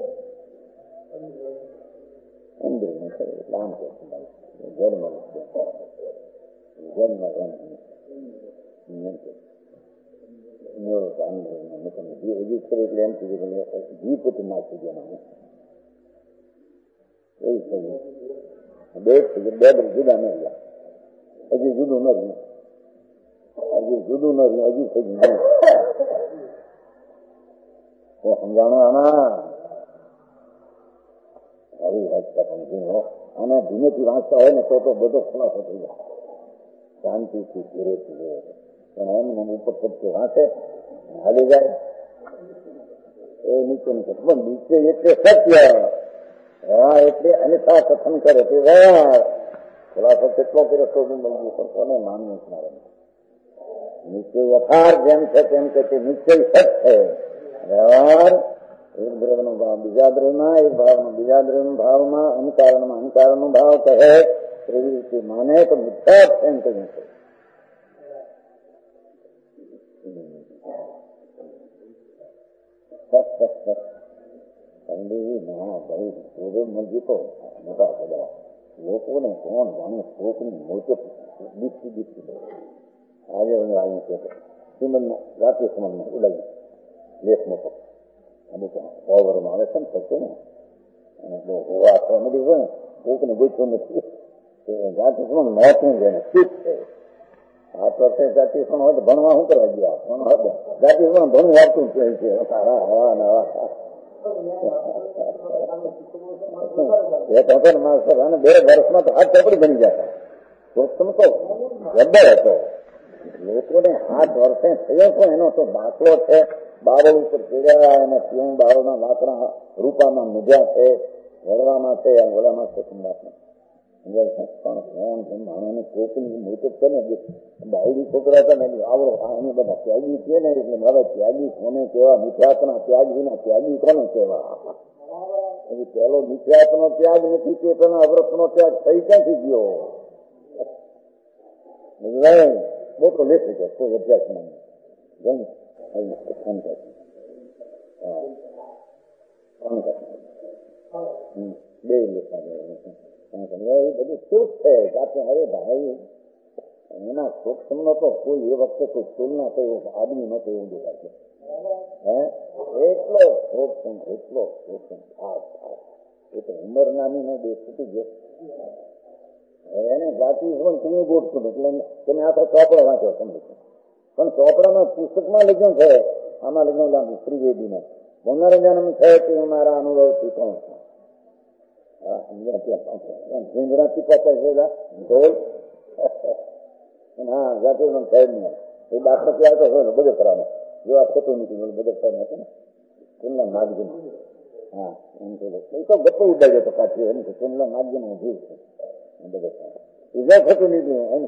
આમ કે જન્મ જન્મ અજીવ કરે એટલે એમ સુધી જીવ પોતે નાખી ગયા. એવું થયું બે થઈ ગયું. બે બધું જુદા ન રહ્યા. હજી જુદું ન રહ્યું. હજી જુદું ન રહ્યું. હજી થઈ ગયું. સમજાણો આના આવી વાંચતા પણ જીવો અને ધીમેથી વાંચતા હોય ને તો તો બધો ખુલાસો થઈ જાય. શાંતિથી ધીરેથી પણ એમ ઉપર શબ્દ વાંચે હાલી જાય એ નીચે નીચે પણ નીચે એટલે સત્ય હા એટલે અન્યથા કથન કરે તે ખુલાસો કેટલો કર્યો તો બી મળી પણ કોને માનવું મારે નીચે યથાર્થ જેમ છે તેમ કે તે નિશ્ચય સત છે. વ્યવહાર એક દ્રવ્ય નો ભાવ બીજા દ્રવ્યમાં એક ભાવમાં બીજા દ્રવ્ય ભાવમાં અનુકારણમાં અનુકારણ નો ભાવ કહે એવી રીતે માને તો મિથ્યા એમ કહ્યું છે. મંજી તો મોટા બધા લોકોને કોણ જાણે શોકની મોટો દીપતી દીપતી આજે હું આવ્યું છે શ્રીમંત રાત્રિ સમાજમાં ઉડાવી લેખ મોટો અમુક ઓવરમાં આવે છે ને થશે ને અને બહુ હોવા થવા મળી હોય ને કોકને ગોઠવું નથી જાતિ સમાજ મહત્વ છે શું છે સાત વર્ષે જાતિ સમાજ હોય તો ભણવા શું કરવા ગયા ભણવા જાતિ સમાજ ભણવું આવતું જ છે સારા હવા નવા બે વર્ષમાં તો હાથ ચોપડી બની જતા દોસ્તમ તો જબ્બર હતો. લોકોને આઠ વર્ષે થયો તો એનો તો દાખલો છે. બાવળ ઉપર ચડ્યા અને ત્યાં બાવળના લાકડા રૂપામાં મૂજ્યા છે, વડવામાં છે, વડામાં છે. પણ કોણ છે માણસને કોકની મોટું છે ને બાયડી છોકરા હતા ને આવડો અમે બધા ત્યાગી છે ને એટલે હવે ત્યાગી કોને કહેવા? મિથ્યાત્વના ત્યાગ વિના ત્યાગી કોને કહેવા? પેલો મિથ્યાત્વનો ત્યાગ નથી કે તેનો અવ્રતનો ત્યાગ થઈ ક્યાંથી ગયો? મોટો લેખી છે કોઈ અભ્યાસ નહીં બે લેખા બધું સુખ છે જાતે. અરે ભાઈ એના સૂક્ષ્મ નો તો કોઈ એ વખતે કોઈ તુલના થયું આદમી ન થયું દેખાશે. હે એટલો સૂક્ષ્મ એટલો સૂક્ષ્મ ખાસ ખાસ એ તો ઉંમર નાની ને બે છૂટી ગયો. એને જાતિ પણ તમે ગોઠશું એટલે તમે આ તો ચોપડો વાંચ્યો સમજો પણ ચોપડામાં પુસ્તકમાં લખ્યું છે આમાં લખ્યું ત્રિવેદીને પુનર્જન્મ છે તે મારા અનુભવથી કોણ છે. ઝીંઝરાથી પચાસ હજાર ઢોલ હા જાતિ પણ છે જ નહીં. એ દાખલો ત્યાં તો હોય બધે કરવાનો જો આ ખોટું નીકળ્યું બધે કરવાનું હતું ને તેમના નાગજી હા એમ કે એ તો ગપ્પો ઉડાડ્યો તો કાચી એમ કે તેમના નાગજી નું જીવ છે બધે બીજો ખોટું નીકળ્યું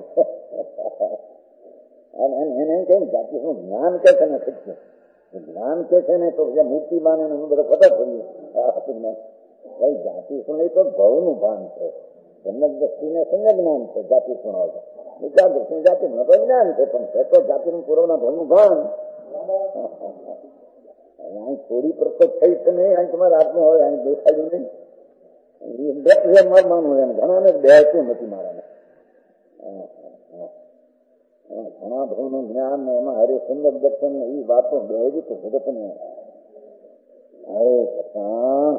એમ એને એમ કેમ જાતિ શું જ્ઞાન કે છે ને શીખશે જ્ઞાન કે છે ને તો મૂર્તિ બાને બધો ખબર પડી ભાઈ જાતિ શું એ તો ભવનું ભાન છે. જન્નત દ્રષ્ટિને સંજ્ઞ જ્ઞાન છે જાતિ શું હોય વિચાર દ્રષ્ટિ જાતિ ન તો જ્ઞાન છે પણ છે તો જાતિનું પૂર્વના ભવનું ભાન. અહીં થોડી પ્રકટ થઈ છે નહીં અહીં તમારે આત્મા હોય અહીં દેખાયું નહીં મારવાનું એમ ઘણા ને બેસતું નથી મારાને ઘણા ભવનું જ્ઞાન ને એમાં હરે સુંદર દર્શન ને એ વાતો બેહી તો જગત ને હરે કૃષ્ણ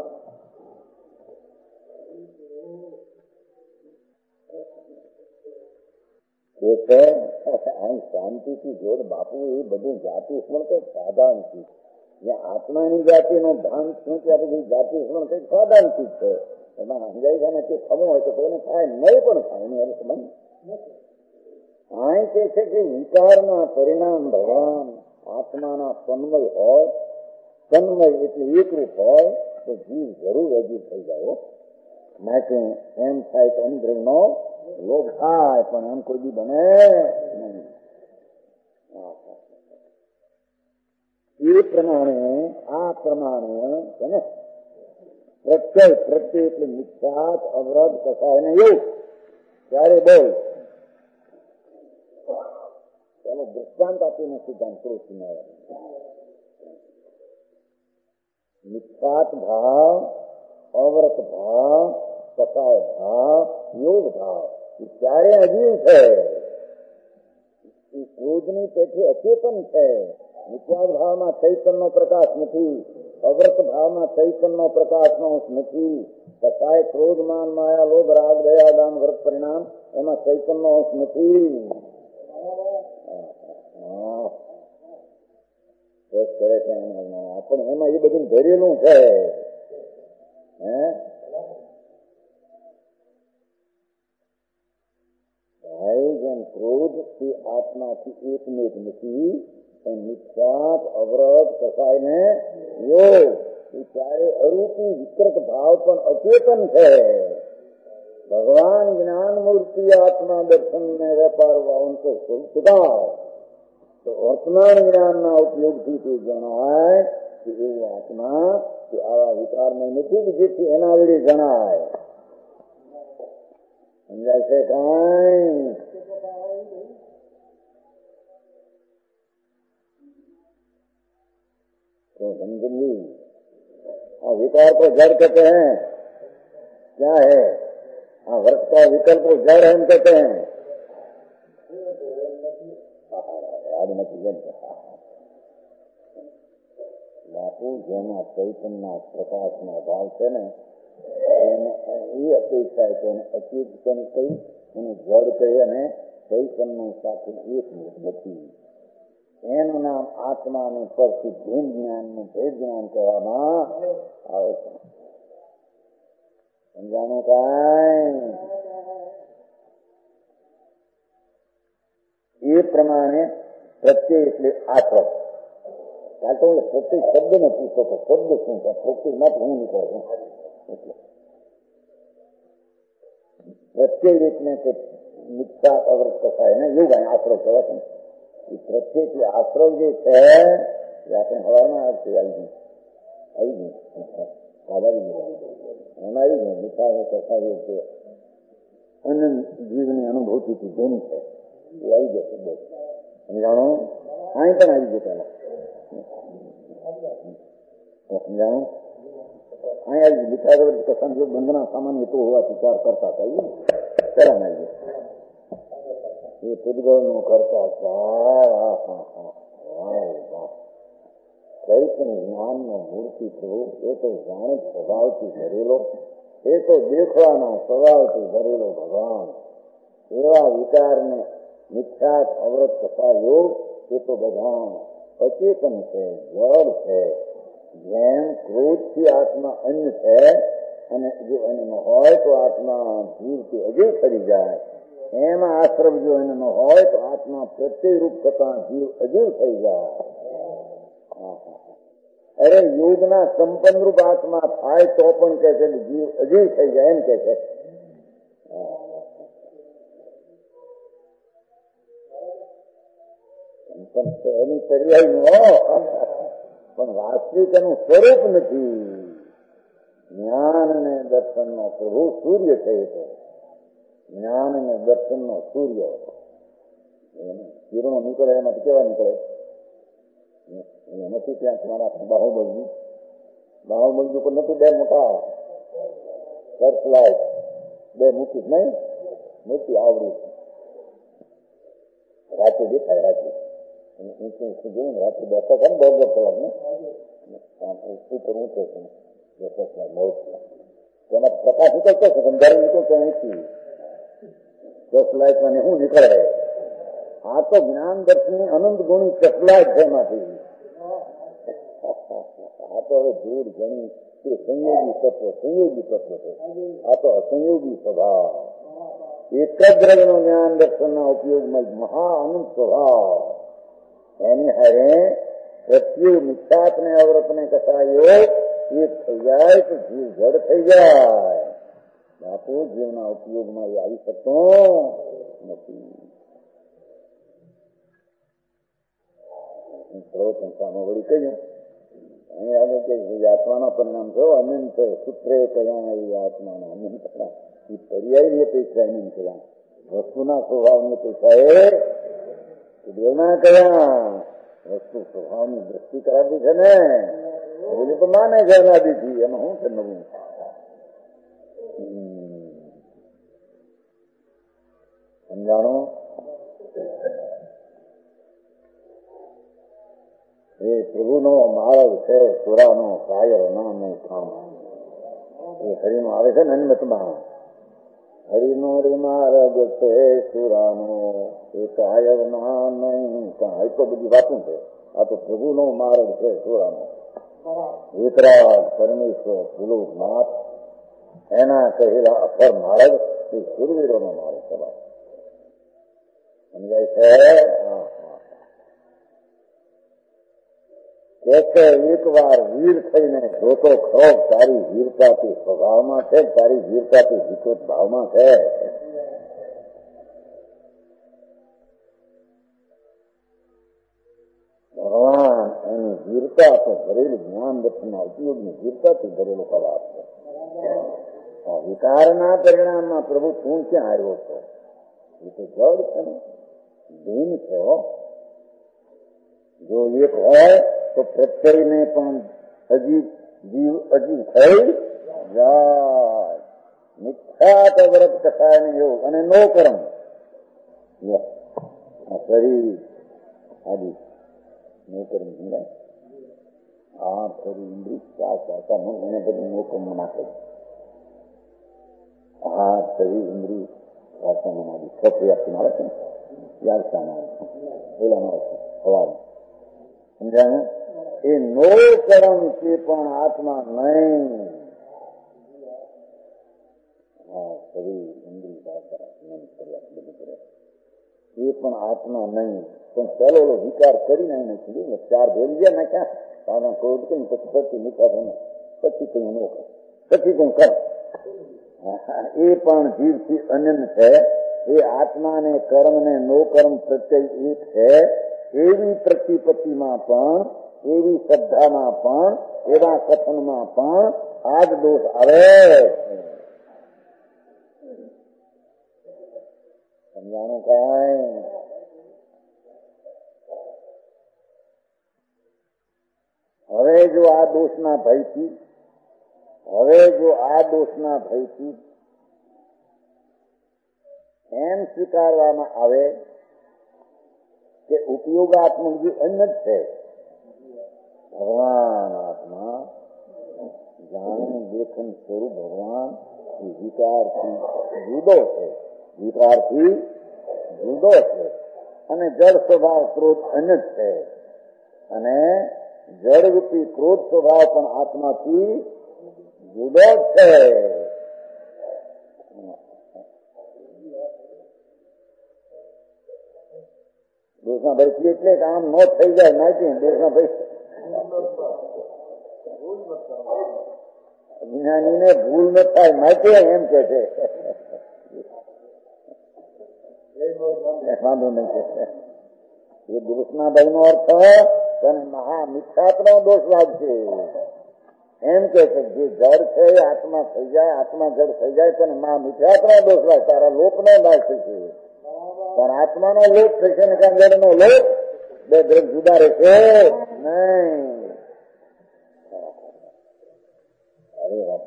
શાંતિથી જોડ બાપુ એ બધું જાતિ સ્મરણ કઈ સાધારણ ચીજ જ્યાં આત્માની જાતિ નો ભાન શું ત્યાં બધી જાતિ સ્મરણ કઈ સાધારણ ચીજ છે. એમાં સમજાય છે ને તે ખબર હોય તો કોઈને થાય નહીં પણ થાય ને એને સંબંધ અહીં કે છે કે વિકારના પરિણામ ભગવાન આત્માના તન્મય હોય તન્મય એટલે એકરૂપ હોય તો જીવ જરૂર અજીબ થઈ જાય. માટે એમ થાય તો અંદ્ર નો લોભ થાય પણ એમ કોઈ બી બને નહીં. એ પ્રમાણે આ પ્રમાણે ને પ્રત્યય પ્રત્યય એટલે મિથ્યાત અવરોધ કસાય ને એવું ત્યારે બોલ એનો દૃષ્ટાંત આપીને સિદ્ધાંત કૃષ્ણ મિથ્યાત ભાવ અવ્રત ભાવ કસાય ભાવ યોગ ભાવ એ ક્યારે અજીવ છે. એ ક્રોધની પેઠે અચેતન છે. મિથ્યા ભાવમાં ચૈતન્ય નો પ્રકાશ નથી, અવ્રત ભાવમાં ચૈતન્ય નો પ્રકાશ નો નથી. કસાય ક્રોધ માન માયા લોભ રાગ દયા દાન વ્રત પરિણામ એમાં ચૈતન્ય નો અંશ નથી. કરે છે પણ એમાં એ બધું ધરેલું છે. હે જેમ ક્રોધ થી આત્માથી એકમેક નથી એમ મિથ્યાત અવરત કસાય ને યોગ એ ત્યારે અરૂપી વિકૃત ભાવ પણ અચેતન છે. ભગવાન જ્ઞાન મૂર્તિ આત્મા દર્શન ને વેપાર ઉनको સુધાર તો વર્તમાન જ્ઞાન ના ઉપયોગ થી તે જણાય કે એવું આત્મા કે આવા વિકાર ને નથી કે જેથી એના વડે જણાય. સમજાય છે કઈ? તો સમજી और विकार को जड़ कहते हैं, क्या है? हाँ, वृक्ष का विकल्प को जड़ हम कहते हैं। બાપુ જેના ચૈતન્ય પ્રકાશનો ભાવ છે ને એને એ અપેક્ષા છે એને અચેતન કહી એને જડ કહી અને ચૈતન્ય સાથે એક નથી. એનું નામ આત્માનું પરથી ભેદ જ્ઞાનનું ભેદ જ્ઞાન કહેવામાં આવે છે. સમજાણું કાંઈ? એ પ્રમાણે પ્રત્યય એટલે આશ્રય. કાંતો પ્રત્યેક શબ્દ ને પૂછો તો શબ્દ શું છે? પ્રત્યેક માં હું નીકળે છું એટલે પ્રત્યેક એટલે કે મિથ્યા અવૃત્ત થાય ને એવું કાંઈ આશ્રય કહેવાય છે. એ પ્રત્યેક એટલે આશ્રય જે છે એ આપણે હવામાં આવશે આવી આવી ગયું આવી ગયું એમાં આવી ગયું મિથ્યા કસાય છે અનંત જીવની અનુભૂતિથી જેમ છે એ આવી જશે. બસ સમજાણો? અહીં પણ આવી ગયું પેલા સમજાણું? અહીં આવી ગયું વિચાર સંજોગ બંધના સામાન્ય તો હોવાથી ચાર કરતા હતા પેલા આવી ગયું એ પૂદગળ નું કરતા ચૈતન્ય જ્ઞાન નો મૂર્તિ થયું એ તો જાણે સ્વભાવથી ભરેલો, એ તો દેખવાના સ્વભાવથી ભરેલો ભગવાન. એવા વિકારને મિથ્યાત અવરત તથા યોગ એ તો બધા અચેતન છે, જળ છે. જેમ ક્રોધથી આત્મા અન્ન છે અને જો એને ન હોય તો આત્મા જીવથી અજય કરી જાય, એમાં આશ્રમ જો એને ન હોય તો આત્મા પ્રત્યય રૂપ થતા જીવ અજય થઈ જાય. અરે યોગના સંપન્ન રૂપ આત્મા થાય તો પણ કે છે જીવ અજય થઈ જાય એમ કે છે. એની પર્યાય નો પણ વાસ્તવિક એનું સ્વરૂપ નથી. જ્ઞાન અને દર્શન નો પ્રભુ સૂર્ય છે. જ્ઞાન અને દર્શન નો સૂર્ય કિરણો નીકળે એમાંથી કેવા નીકળે નથી. ત્યાં તમારા બાહુબલી બાહુબલી ઉપર નથી બે મોટા સર્ચ લાઈટ બે મૂકી નહીં મૂકી આવડી રાતે દેખાય. રાતે જોયું રાત્રે બેસતા હતા ને દોઢ દોઢ કલાક ને ઉપર ઊંચે છે તેમાં પ્રકાશ નીકળતો છે અંધારું નીકળતો અહીંથી દસ લાઈટમાં શું નીકળે? આ તો જ્ઞાન દર્શનની અનંત ગુણી ચકલાટ છે એમાંથી. આ તો હવે દૂર ગણી તે સંયોગી તત્વ સંયોગી તત્વ છે. આ તો અસંયોગી સ્વભાવ એક જ દ્રવ્યનો જ્ઞાન દર્શનના ઉપયોગમાં મહા અનંત સ્વભાવ. એની હારે પ્રત્યે મિથ્યાત ને અવરત ને કસાયો એક થઈ જાય તો જીવ જડ થઈ જાય. બાપુ જીવના ઉપયોગમાં એ આવી શકતો નથી. પ્રવચન સામે વળી કહ્યું અહીં આગળ કે આત્માના પરિણામ જો અનંત સૂત્રે કયા એ આત્માના અનંત એ પર્યાય અપેક્ષા અનંત કયા વસ્તુના સ્વભાવની અપેક્ષા એ દેવના કયા વસ્તુ સ્વભાવની દ્રષ્ટિ કરાવી છે ને એ તો માને છે અનાદિથી. એમાં શું છે નવું? સમજાણો? એ પ્રભુનો માર્ગ છે સુરાનો કાયર નામ કામ એ હરિનો આવે છે ને અન્નતમાં હરિનો માર્ગ છે સુરાનો એ કાયર નામ એ તો બધી વાતું છે. આ તો પ્રભુનો માર્ગ છે સુરાનો. વિતરાગ પરમેશ્વર ભૂલું નાથ એના કહેલા અફર માર્ગ એ સુરવીરોનો માર્ગ સભા સમજાય છે. કે એક વાર વીર થઈને જોતો ખરો તારી વીરતાથી સ્વભાવમાં છે, તારી વીરતાથી વિકૃત ભાવમાં છે. ભગવાન એની વીરતા તો ભરેલું જ્ઞાન દર્શનના ઉપયોગની વીરતાથી ભરેલો કલાક છે. વિકારના પરિણામમાં પ્રભુ તું ક્યાં આવ્યો છો? એ તો જડ છે ને ભીન છે. જો એક હોય તો પ્રત્યયને પણ હજી જીવ અજીવ થઈ જાય. મિથ્યાત વ્રત કથાને યોગ અને નો કર્મ. શરીર આદિ નો કર્મ સમજાય. આ શરીર ઇન્દ્રિય શ્વાસ એને બધું નો કર્મ નાખે. આ શરીર ઇન્દ્રિય શ્વાસ આદિ સપ્રિયાથી આવે છે ને યાદ પેલા સવાલ સમજાયું. એ નો કર્મ તે પણ આત્મા નહીં. હા શરીર ઇન્દ્રિય બધું કરે એ પણ આત્મા નહીં. પણ પેલો વિચાર કરીને એને કીધું ચાર ભેરી ગયા નાખ્યા કારણ કોઈ કેમ પછી નિકાલ પછી કઈ નો કરે પછી કઈ કરે. એ પણ જીવથી અનન્ય છે. એ આત્મા ને કર્મ ને નો કર્મ પ્રત્યય એક છે. એવી પ્રતિપત્તિમાં પણ એવી શ્રદ્ધામાં પણ એવા કથનમાં પણ આ જ દોષ આવે. સમજાણું કાંઈ? હવે જો આ દોષના ભયથી હવે જો આ દોષના ભયથી એમ સ્વીકારવામાં આવે કે ઉપયોગાત્મક જે અન્ન જ છે ભગવાન આત્મા જાણ દેખન સ્વરૂપ ભગવાન એ વિકારથી જુદો છે. વિકારથી જુદો છે અને જળ સ્વભાવ ક્રોધ અન્ય જ છે. અને જળરૂપી ક્રોધ સ્વભાવ પણ આત્માથી જુદો છે. દોષના ભયથી એટલે કે આમ ન થઈ જાય નાખી દોષના ભય જ્ઞાની ને ભૂલ ન થાય માટે એમ કે છે. વાંધો નહીં છે એ દોષના ભય નો અર્થ અને મહા મિથ્યાત્વ નો દોષ લાગશે. એમ કે છે જે જળ છે આત્મા થઈ જાય આત્મા જળ થઈ જાય તો મહા મિથ્યાત્વ નો દોષ લાગે. તારા લોક નો લાગ થશે તારા આત્મા નો લોક થશે ને કાં જળ નો લોક બે દ્રવ જુદા રહેશે નહીં. અરે વાત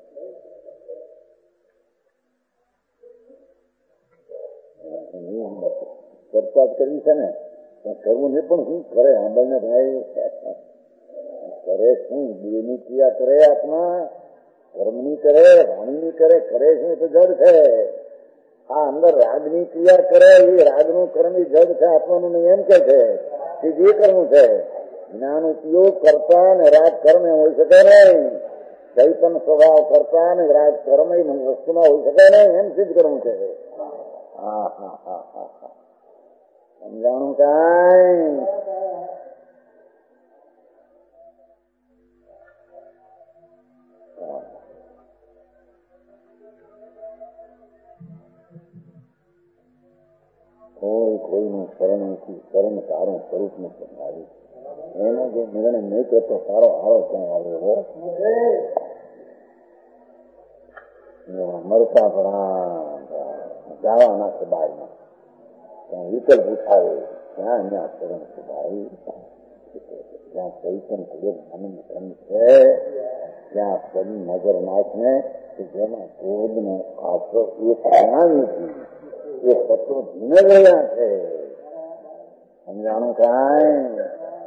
ચર્ચા જ કરવી છે ને કરવું નહીં પણ શું કરે સાંભળને ભાઈ કરે શું દેહની ક્રિયા કરે આત્મા કર્મની કરે વાણીની કરે કરે શું તો જડ છે. આ અંદર રાગની ક્રિયા કરે એ રાગનું કર્મ એ જડ છે આત્માનું નહીં એમ કે છે. તે જે કર્મ છે જ્ઞાન ઉપયોગ કરતા ને રાગ કર્મ એમ હોઈ શકે નહીં. ચૈતન સ્વભાવ કરતા ને રાગ કર્મ એ વસ્તુમાં હોઈ શકે નહીં એમ સિદ્ધ કરવું છે. હા હા હા હા હા સમજાણું કાંઈ? કોઈ કોઈનું શરણ નથી. શરણ સારું સ્વરૂપ ને સમજાવ્યું એનો જે નિર્ણય નહીં કરતો સારો હારો ક્યાં આવ્યો મરતા પણ જવાના છે બહારમાં ત્યાં વિકલ્પ ઉઠાવે ત્યાં ત્યાં શરણ છે ભાઈ. જ્યાં ચૈતન આનંદ કર્મ છે ત્યાં પડી નજર નાખ ને જેમાં ક્રોધ નો આશરો એ પ્રણામી એ તત્વો ધીમે રહ્યા છે. સમજાણું કાંઈ?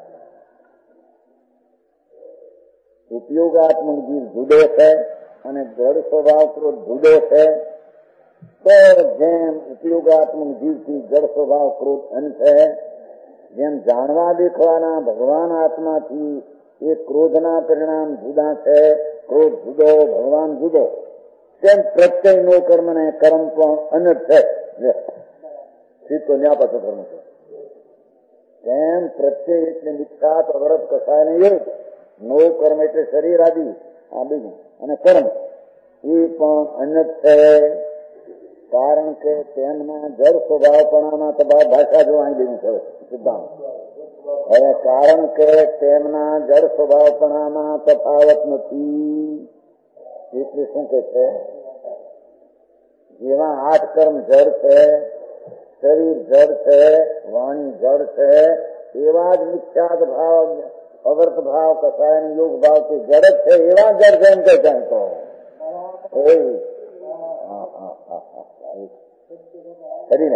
ઉપયોગાત્મક જીવ જુદો છે અને જળ સ્વભાવ ક્રોધ જુદો છે. તો જેમ ઉપયોગાત્મક જીવથી જળ સ્વભાવ ક્રોધ અંત છે જેમ જાણવા દેખવાના ભગવાન આત્માથી એ ક્રોધના પરિણામ જુદા છે. ક્રોધ જુદો ભગવાન જુદો તેમ પ્રત્યય નો કર્મ ને કર્મ પણ અનંત છે. તો ન્યા પાછો કર્મ છે તેમ પ્રત્યય એટલે મિથ્યાત અવરત કસાય ને યોગ નો કર્મ એટલે શરીર આદિ આ બીજું અને કર્મ એ પણ અનંત છે. કારણ કે તેમના જળ સ્વભાવપણામાં તફાવત ભાષા જો અહીં બીજું છે સિદ્ધાંત. હવે કારણ કે તેમના જળ સ્વભાવપણામાં તફાવત નથી એટલે શું કે છે જેવા આઠ કર્મ જળ છે શરીર જળ છે વાણી જળ છે એવા જ મિથ્યાત ભાવ અવર્ત ભાવ કસાય યોગ ભાવ થી જડ જ છે એવા જળ છે એમ કે ક્યાંય તો કરીને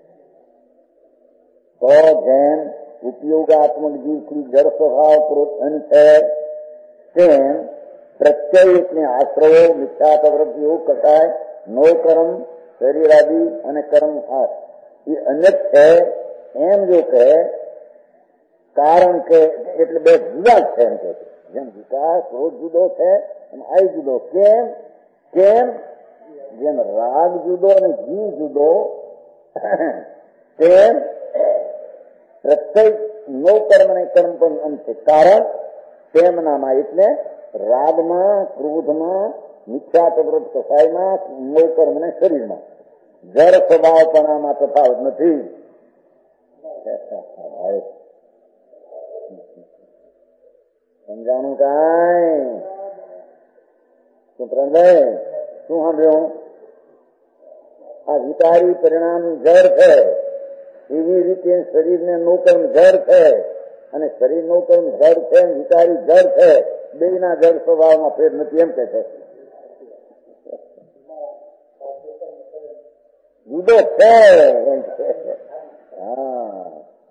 તો જેમ ઉપયોગાત્મક જીવથી જળ સ્વભાવ પ્રોત્સાહન છે તેમ પ્રત્યય એટલે આશ્રવો મિથ્યાત વૃત્તિઓ કસાય નો કર્મ શરીરાદિ અને કર્મ એ અનેક છે એમ જો કે કારણ કે એટલે બે જુદા છે એમ કે જેમ વિકાસ રોજ જુદો છે અને આ જુદો કેમ કેમ જેમ રાગ જુદો અને જીવ જુદો તેમ પ્રત્યેક નો કર્મ અને કર્મ પણ અંત છે કારણ તેમનામાં એટલે રાગમાં ક્રોધમાં મિથ્યાત્વૃત કસાયમાં નો કર્મ અને શરીરમાં જળ સ્વભાવપણામાં તફાવત નથી. સમજાણું કાંઈ શું પ્રણય શું સાંભળ્યું? આ વિકારી પરિણામ જળ છે એવી રીતે શરીરને નોકર્મ જળ છે અને શરીર નોકર્મ જળ છે વિકારી જળ છે બે ના જળ સ્વભાવમાં ફેર નથી એમ કે છે. જુદો છે એમ છે. હા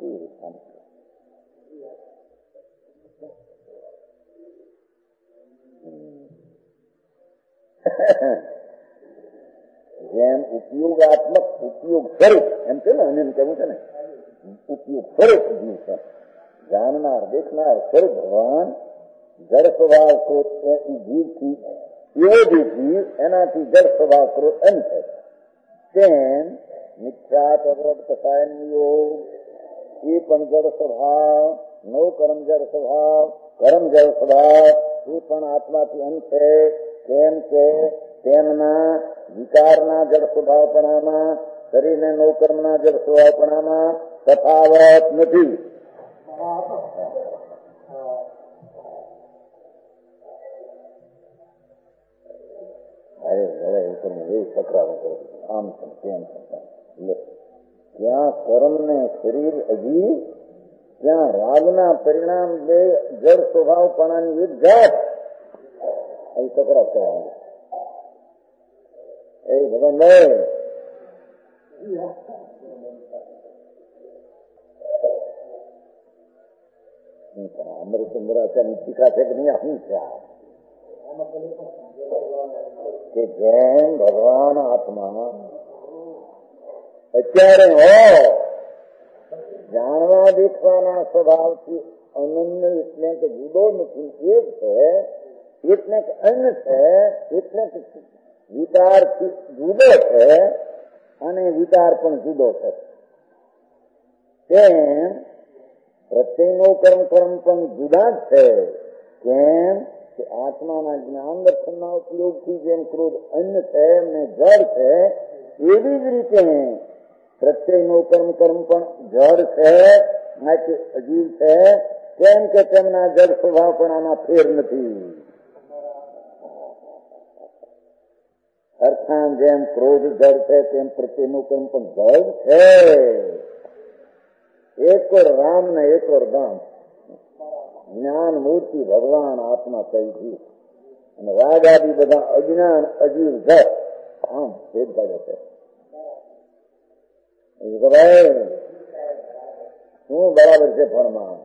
જેમ ઉપયોગાત્મક ઉપયોગ સ્વરૂપ એમ છે ને એમ કેવું છે ને ઉપયોગ સ્વરૂપ જીવ છે જાણનાર દેખનાર સ્વરૂપ ભગવાન જળ સ્વભાવ ક્રોધ જીવથી એ જે જીવ એનાથી જળ સ્વભાવ ક્રોધ એમ છે તેમ મિથ્યાત અવરત કસાયન યોગ એ પણ જળ સ્વભાવ નો કર્મ જળ સ્વભાવ કર્મ જળ સ્વભાવ એ પણ આત્માથી અંત છે કેમ કે તેમના વિકારના જળ સ્વભાવપણામાં શરીરને નો કર્મના જળ સ્વભાવપણામાં તફાવત નથી. આમ તેમ ત્યાં કર્મ ને શરીર હજી ત્યાં રાગના પરિણામ બે જળ સ્વભાવપણાની એક જાત એ તકરાર કરવાની એ ભગવાન અમૃતચંદ્રાચાર્ય ટીકા છે કે નહીં આપણી છે કે જેમ ભગવાન આત્મા અત્યારે હો જાણવા દેખવાના સ્વભાવથી અનન્ય એટલે કે જુદો નથી એક છે એટલે કે અન્ય છે એટલે કે વિચાર જુદો છે અને વિચાર પણ જુદો છે તેમ પ્રત્યેનો કર્મ કર્મ પણ જુદા જ છે કેમ કે આત્માના જ્ઞાન દર્શનના ઉપયોગથી જેમ ક્રોધ અન્ય છે એમને જળ છે એવી જ રીતે પ્રત્યેનો કર્મ કર્મ પણ જળ છે માટે અજીવ છે કેમ કે તેમના જળ સ્વભાવપણામાં ફેર નથી. અર્થાત જેમ ક્રોધ જળ છે તેમ પ્રત્યેનું કર્મ પણ જળ છે. એક ઓર રામ ને એક ઓર દામ જ્ઞાન મૂર્તિ ભગવાન આત્મા કહી અને રાગાદી બધા અજ્ઞાન અજીવ જળ આમ ભેદ પાડે છે. શું બરાબર છે ફળમાં?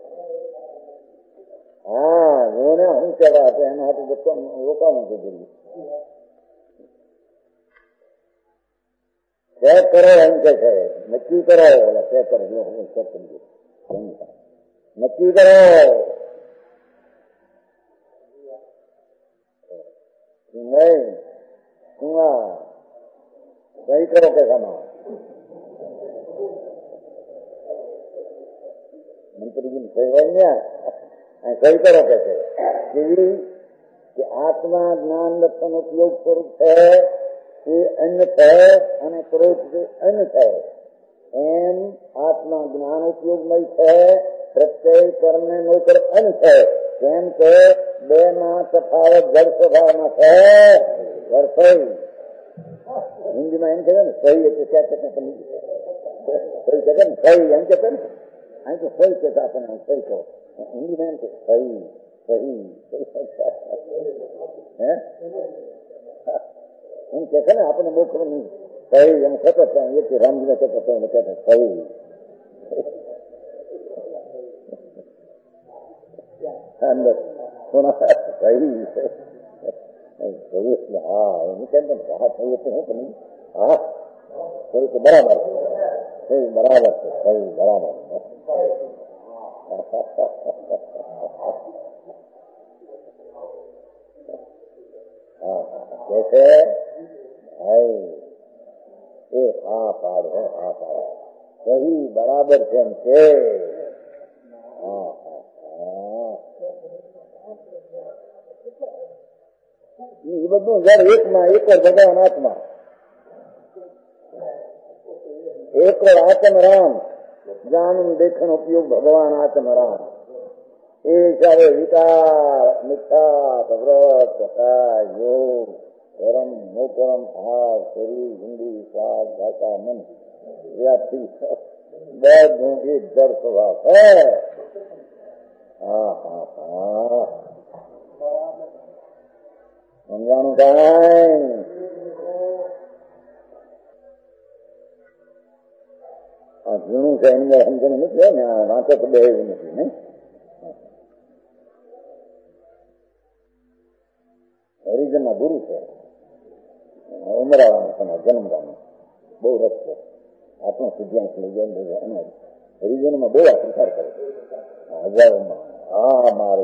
હા જોને શું કહેવા છે એના હાથે રોકાવું છે દિલ્હી ચેક કરો એમ કે છે નક્કી કરો ચેક કરો ચેક કરી નક્કી કરો નહીં સહી કરો કે સામા મંત્રીજી સહી હોય ને સહી કરો કે છે કેવી કે આત્મા જ્ઞાન દર્શન ઉપયોગ સ્વરૂપ છે એ અન્ય છે અને ક્રોધ છે અન્ય છે એમ આત્મા જ્ઞાન ઉપયોગમય છે પ્રત્યેક કર્મ ને નો કર્મ અન્ય છે કેમ કે બે માં તફાવત જળ સ્વભાવમાં છે. વર્ષઈ હિન્દીમાં એમ કહે ને સહી એટલે ક્યાં સહી કહે ને સહી એમ કે ને અહીં તો સહી કહેતા આપણને સહી કહો હિન્દીમાં એમ કે સહી સહી હે એમ કે છે ને આપણને બહુ ખબર નહીં સહી એમ કહેતો એ રામજીને કહેતો એને કહેતો સહી અંદર સહી સહી હા એમ કેમ હા સહી એટલે હું પણ હા સહી તો બરાબર સહી બરાબર છે સહી બરાબર जैसे है ये हाँ पार है हाँ पार सही बराबर છે એમ છે હા હા એ બધું જયારે એકમાં એક જ ભગવાન આત્મા એક આત્મ રામ જાણું દેખણ ઉપયોગ ભગવાન આત્મ રામ એ જયારે વિકાર મિથ્યા વ્રત કથા યોગ ધર્મ મોકરમ હાર શરીર હિન્દી સ્વાદ ભાષા મન વ્યાપ્તિ બધું એક જળ સ્વભાવ છે હા હા હા સમજાણું કાંઈ આ ઝીણું છે એની સમજણ નથી ને વાંચો તો બે એવું નથી ને હરિજન ના ગુરુ છે ઉમરાવાનું સમાજ જન્મવાનું બહુ રસ છે આત્મ સિદ્ધાંત લઈ જાય અને હરિજનમાં બહુ આ પ્રચાર કરે હજારોમાં હા મારે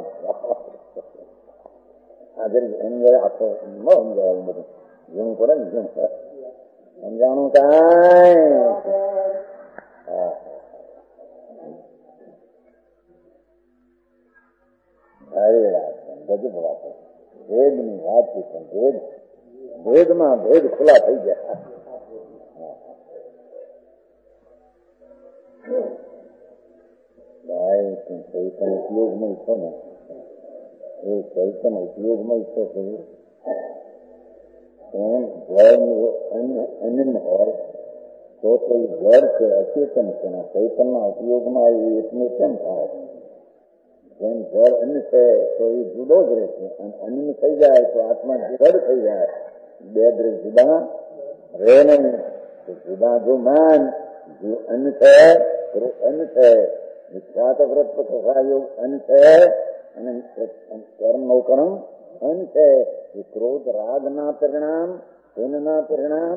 એની આખો ન સમજાય બધું ઝીણું પડે ને ઝીણું સમજાણું કાંઈ હા અરે રાત ગજબ વાત ભેદ ની વાત છે પણ ભેદ ભેદમાં ભેદ ખુલ્લા થઈ ગયા ચૈતન ઉપયોગમાં છો ને એ ચૈતન ઉપયોગમાં છો એમ અનન હોય તો કોઈ જળ છે અચેતન છે ચૈતનના ઉપયોગમાં એ એટલે કેમ થાય જેમ જળ અન્ન છે તો એ જુદો જ રહે છે અને અન્ન થઈ જાય તો આત્મા જળ થઈ જાય બે દ્રવ્ય જુદા રહે નહીં જુદા જો માન જો અન્ન છે અન્ન છે વિખ્યાત વ્રત કથા યોગ અન્ન છે અને કર્મ નો કર્મ અન્ન છે એ ક્રોધ રાગ ના પરિણામ ના પરિણામ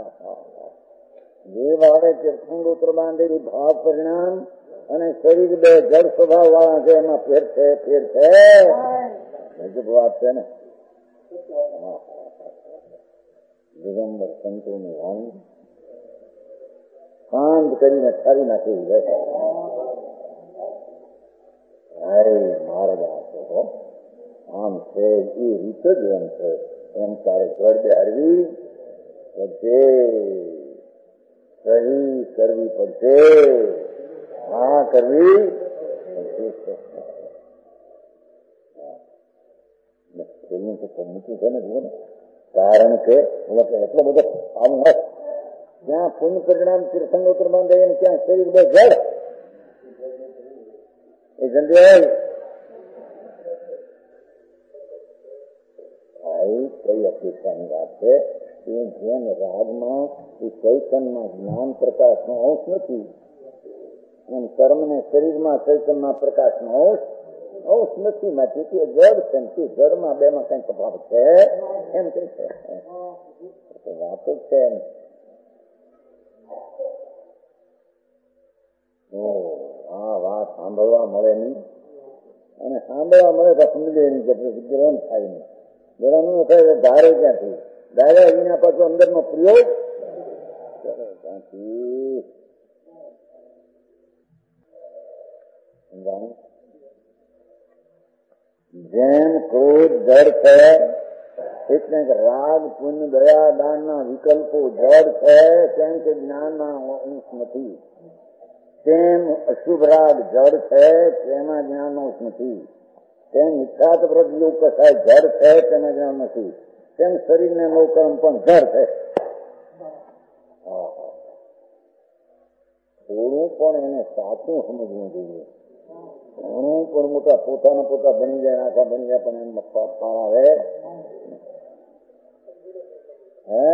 જે વાળે તીર્થંગોત્ર બાંધેલી ભાવ પરિણામ અને શરીર બે જળ સ્વભાવ વાળા છે એમાં ફેર છે ફેર છે ગજબ વાત છે ને દિગંબર સંતોની વાણી શાંત કરીને ઠારી નાખી જાય અરે મારે હો આમ છે એ રીત જ એમ છે એમ તારે ઘર બેહાડવી પડશે સહી કરવી પડશે હા કરવી મૂક્યું છે ને જુઓ ને કારણ કે એટલો બધો આમ હોય જ્યાં પુણ્ય પરિણામ તીર્થંગોત્ર બાંધાય ને ત્યાં શરીર બે જળ એ જંદિયાલ કઈ અપેક્ષાની વાત છે કે જેમ રાગમાં એ ચૈતનમાં જ્ઞાન પ્રકાશનો અંશ નથી એમ કર્મ ને શરીરમાં ચૈતનના પ્રકાશનો અંશ અંશ નથી માંથી કે જળ છે તે જળમાં બે માં કઈ તફાવત છે એમ કઈ છે વાત જ છે એમ આ વાત સાંભળવા મળે નહીં અને સાંભળવા મળે તો સમજે નહીં ગ્રહણ થાય નહીં ગ્રહણ થાય ધારે ક્યાંથી ધારે એના પાછો અંદરનો પ્રયોગ કરે ક્યાંથી જેમ ક્રોધ જળ છે એટલે રાગ પુણ્ય દયા દાન ના વિકલ્પો જળ છે કેમ કે જ્ઞાન ના અંશ નથી તેમ અશુભ રાગ જળ છે તેમાં જ્ઞાન નો અંશ નથી તેમ મિથ્યાત વ્રત યોગ કસાય જળ છે તેમાં જ્ઞાન નથી તેમ શરીરને નો કર્મ પણ જળ છે થોડું પણ એને સાચું સમજવું જોઈએ હું પણ મોટા પોતાના પોતા બની જાય, આખા બની જાય, પણ એમ પાણાવે હે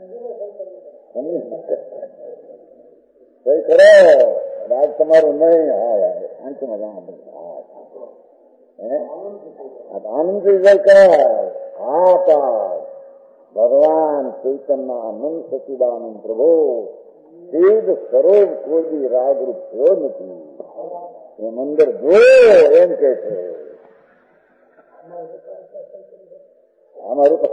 કઈ કરો રાજ તમારું નહીં. હા યાર શાંતિ મજામાં આનંદ હા પાસ ભગવાન ચૈતન્ય આનંદ સચિદાનંદ પ્રભુ સિદ્ધ સ્વરૂપ કોઈ રાગરૂપ થયો નથી. એમ અંદર જો એમ કે છે અમારું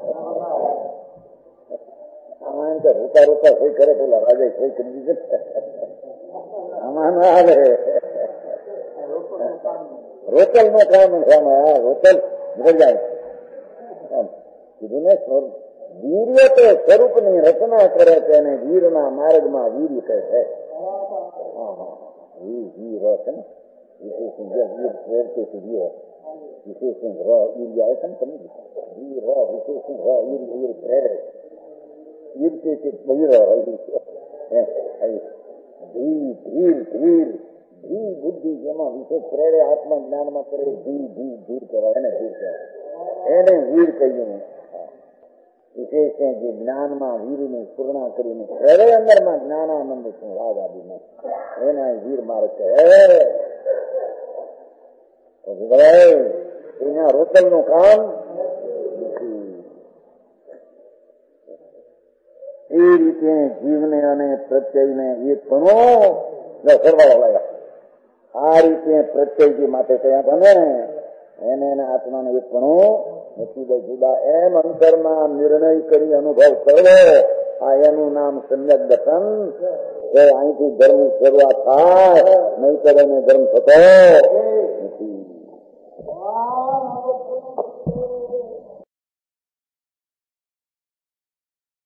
આમાં એમ કે રોતા રોતા સહી કરે, પેલા રાજા સહી કરી દીધે. આમાં ના હાલે, રોતલ નો કામ આમાં રોતલ નીકળી જાય. કીધું ને વીર્ય તો સ્વરૂપની રચના કરે છે અને વીરના માર્ગમાં વીર કહે છે. વીર છે ને વિશેષ વીર પ્રેરતી વીર વિશેષ વીર આવે છે ને તમે વીર વિશેષ વીર વીર પ્રેરે વીર છે વીર ધીર ધીર ધીર ધી બુદ્ધિ જેમાં વિશેષ પ્રેરે આત્મા જ્ઞાનમાં કરે ધી ધી ધીર કહેવાય, એને ધીર કહેવાય, એને વીર કહ્યું. વિશેષ જે જ્ઞાનમાં વીરની પૂર્ણા કરીને પ્રેરે અંદરમાં જ્ઞાનાનંદ શું રાગ આદિમાં એના વીર માર્ગ કહે. એના રોતલ નું કામ એ રીતે જીવને અને પ્રત્યયને એક ગણો સરવાળો લાગ્યા. આ રીતે પ્રત્યય માટે કયા બને એને એના આત્માને એક ગણો નથી જુદા એમ અંતરમાં નિર્ણય કરી અનુભવ કરવો. આ એનું નામ સમ્યક દર્શન. અહીંથી ધર્મ શરૂઆત થાય, નહીં તો એને ધર્મ થતો નથી.